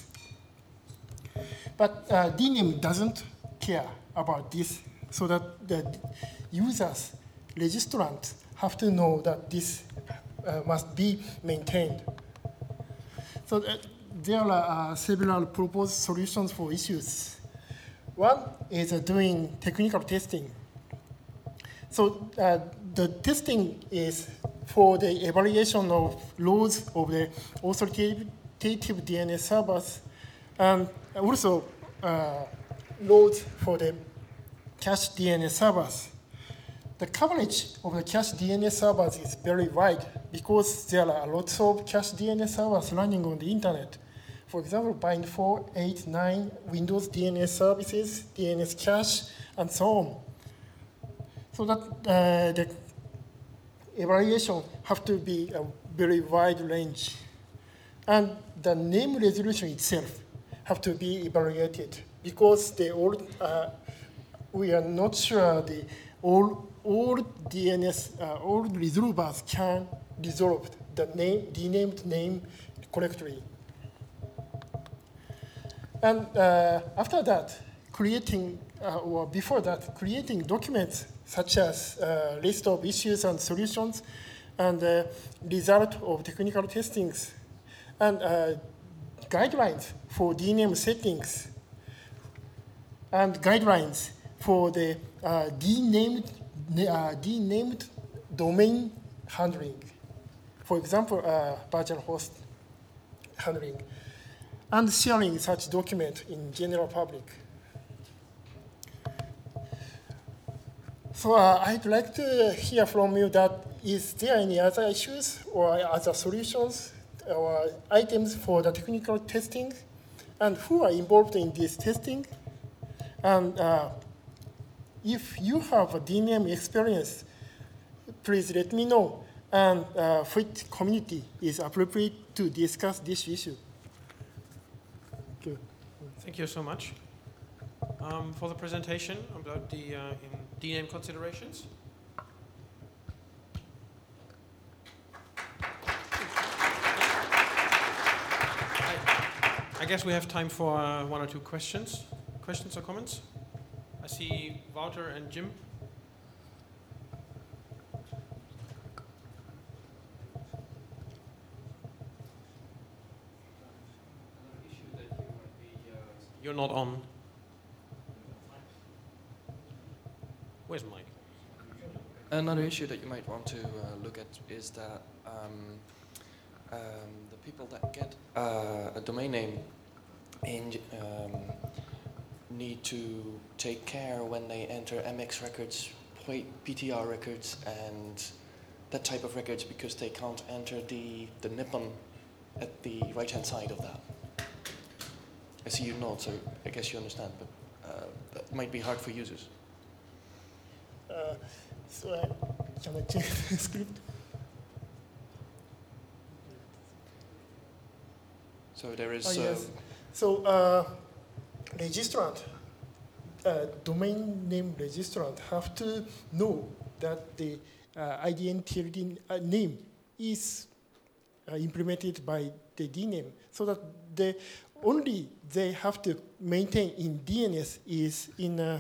But DNAME doesn't care about this, so that the users, registrants, have to know that this must be maintained. So there are several proposed solutions for issues. One is doing technical testing. So the testing is for the evaluation of loads of the authoritative DNS servers, and also loads for the cache DNS servers. The coverage of the cache DNS servers is very wide because there are lots of cache DNS servers running on the internet. For example, bind4, 8, 9, Windows DNS services, DNS cache, and so on. So that the evaluation have to be a very wide range. And the name resolution itself have to be evaluated because they all, we are not sure the all DNS, all resolvers can resolve the name, denamed name correctly. And after that, creating, or before that, creating documents such as list of issues and solutions, and result of technical testings, and guidelines for DNAME settings, and guidelines for the denamed domain handling. For example, virtual host handling, and sharing such document in general public. So I'd like to hear from you that is there any other issues or other solutions or items for the technical testing, and who are involved in this testing? And if you have a DNAME experience, please let me know, and which community is appropriate to discuss this issue. Thank you so much for the presentation about the DNAME considerations. I guess we have time for one or two questions. Questions or comments? I see Wouter and Jim. You're not on. Where's Mike? Another issue that you might want to look at is that the people that get a domain name need to take care when they enter MX records, PTR records, and that type of records, because they can't enter the Nippon at the right-hand side of that. I see you nod, so I guess you understand, but that might be hard for users. Can I check the script? So there is... yes. So registrant, domain name registrant have to know that the IDN name is implemented by the DNAME, so that they have to maintain in DNS is in a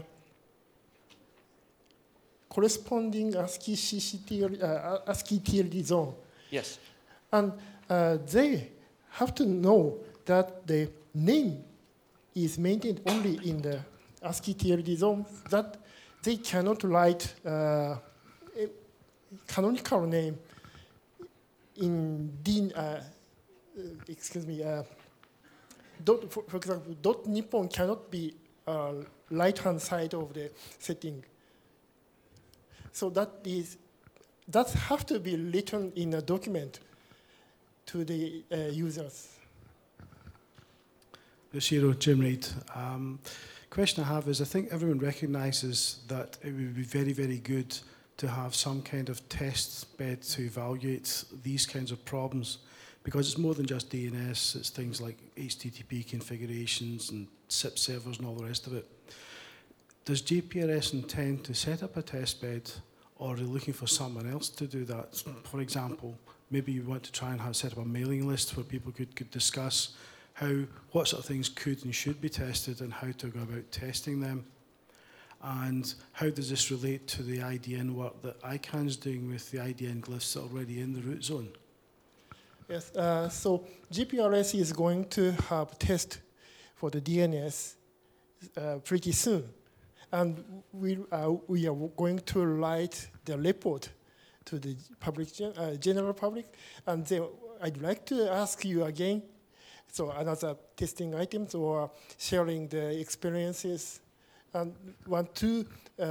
corresponding ASCII TLD zone. Yes. And they have to know that the name is maintained only in the ASCII TLD zone, that they cannot write a canonical name in for example, .nippon cannot be right-hand side of the setting. So that have to be written in a document to the users. Yoshiro, Jim Reid. Question I have is, I think everyone recognizes that it would be very, very good to have some kind of test bed to evaluate these kinds of problems, because it's more than just DNS, it's things like HTTP configurations and SIP servers and all the rest of it. Does GPRS intend to set up a test bed, or are they looking for someone else to do that? For example, maybe you want to try and set up a mailing list where people could discuss what sort of things could and should be tested and how to go about testing them. And how does this relate to the IDN work that ICANN's doing with the IDN glyphs that are already in the root zone? Yes, so GPRS is going to have test for the DNS pretty soon. And we are going to write the report to the public, general public. And then I'd like to ask you again, so another testing items or sharing the experiences, and want to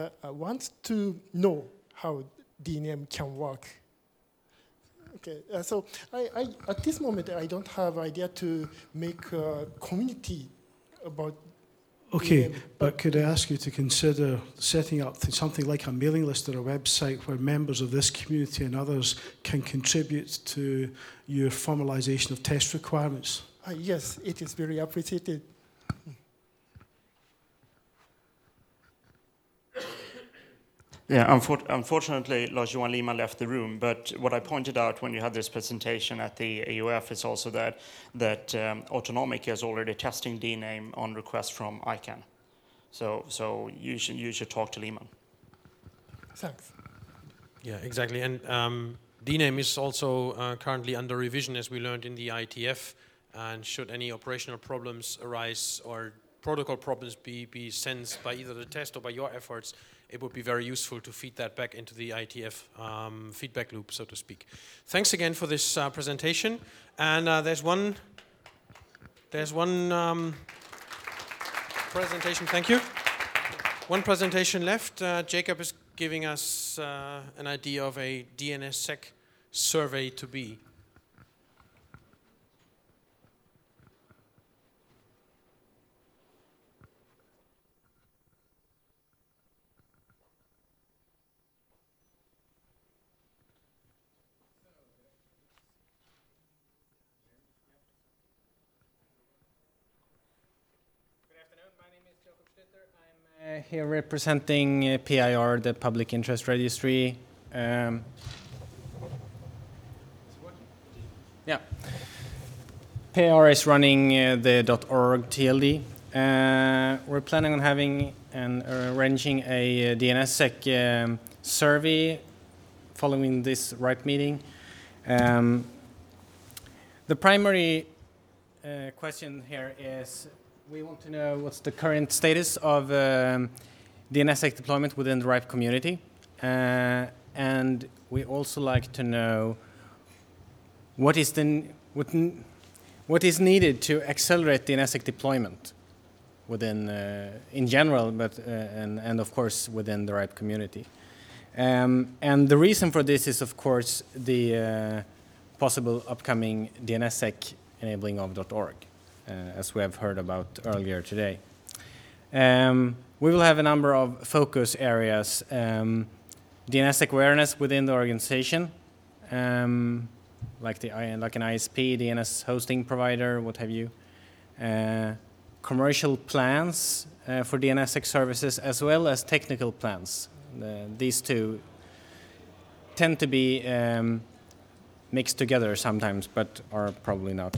know how DNAME can work. Okay, so I at this moment I don't have idea to make a community about. Okay, but could I ask you to consider setting up something like a mailing list or a website where members of this community and others can contribute to your formalization of test requirements? Yes, it is very appreciated. Yeah, unfortunately, Lars-Johan Lima left the room, but what I pointed out when you had this presentation at the AUF is also that Autonomic is already testing DNAME on request from ICANN. So you should talk to Lehman. Thanks. Yeah, exactly. And DNAME is also currently under revision, as we learned in the IETF. And should any operational problems arise or protocol problems be sensed by either the test or by your efforts, it would be very useful to feed that back into the IETF feedback loop, so to speak. Thanks again for this presentation. And there's one presentation. Thank you. One presentation left. Jacob is giving us an idea of a DNSSEC survey to be. Here representing PIR, the Public Interest Registry. Yeah. PIR is running the .org TLD. We're planning on having and arranging a DNSSEC survey following this RIPE meeting. The primary question here is we want to know what's the current status of DNSSEC deployment within the RIPE community. And we also like to know what is needed to accelerate DNSSEC deployment within, in general, but and of course within the RIPE community. And the reason for this is, of course, the possible upcoming DNSSEC enabling of .org, as we have heard about earlier today. We will have a number of focus areas: DNSSEC awareness within the organization, like an ISP, DNS hosting provider, what have you. Commercial plans for DNSSEC services, as well as technical plans. These two tend to be mixed together sometimes, but are probably not.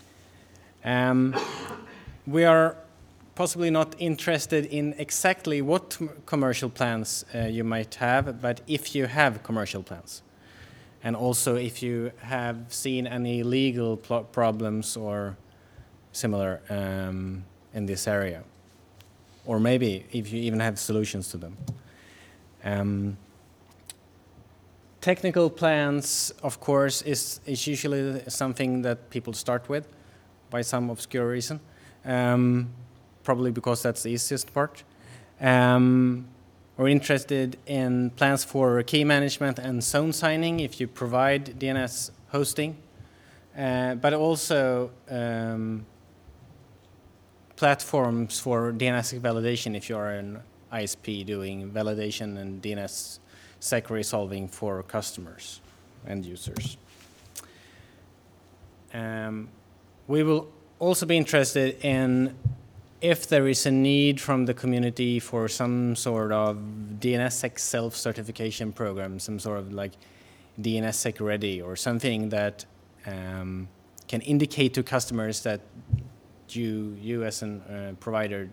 We are possibly not interested in exactly what commercial plans you might have, but if you have commercial plans. And also if you have seen any legal problems or similar in this area. Or maybe if you even have solutions to them. Technical plans, of course, is usually something that people start with by some obscure reason. Probably because that's the easiest part. We're interested in plans for key management and zone signing if you provide DNS hosting, but also platforms for DNS validation if you are an ISP doing validation and DNSSEC resolving for customers and users. We will also be interested in if there is a need from the community for some sort of DNSSEC self-certification program, some sort of like DNSSEC ready or something that can indicate to customers that you as a provider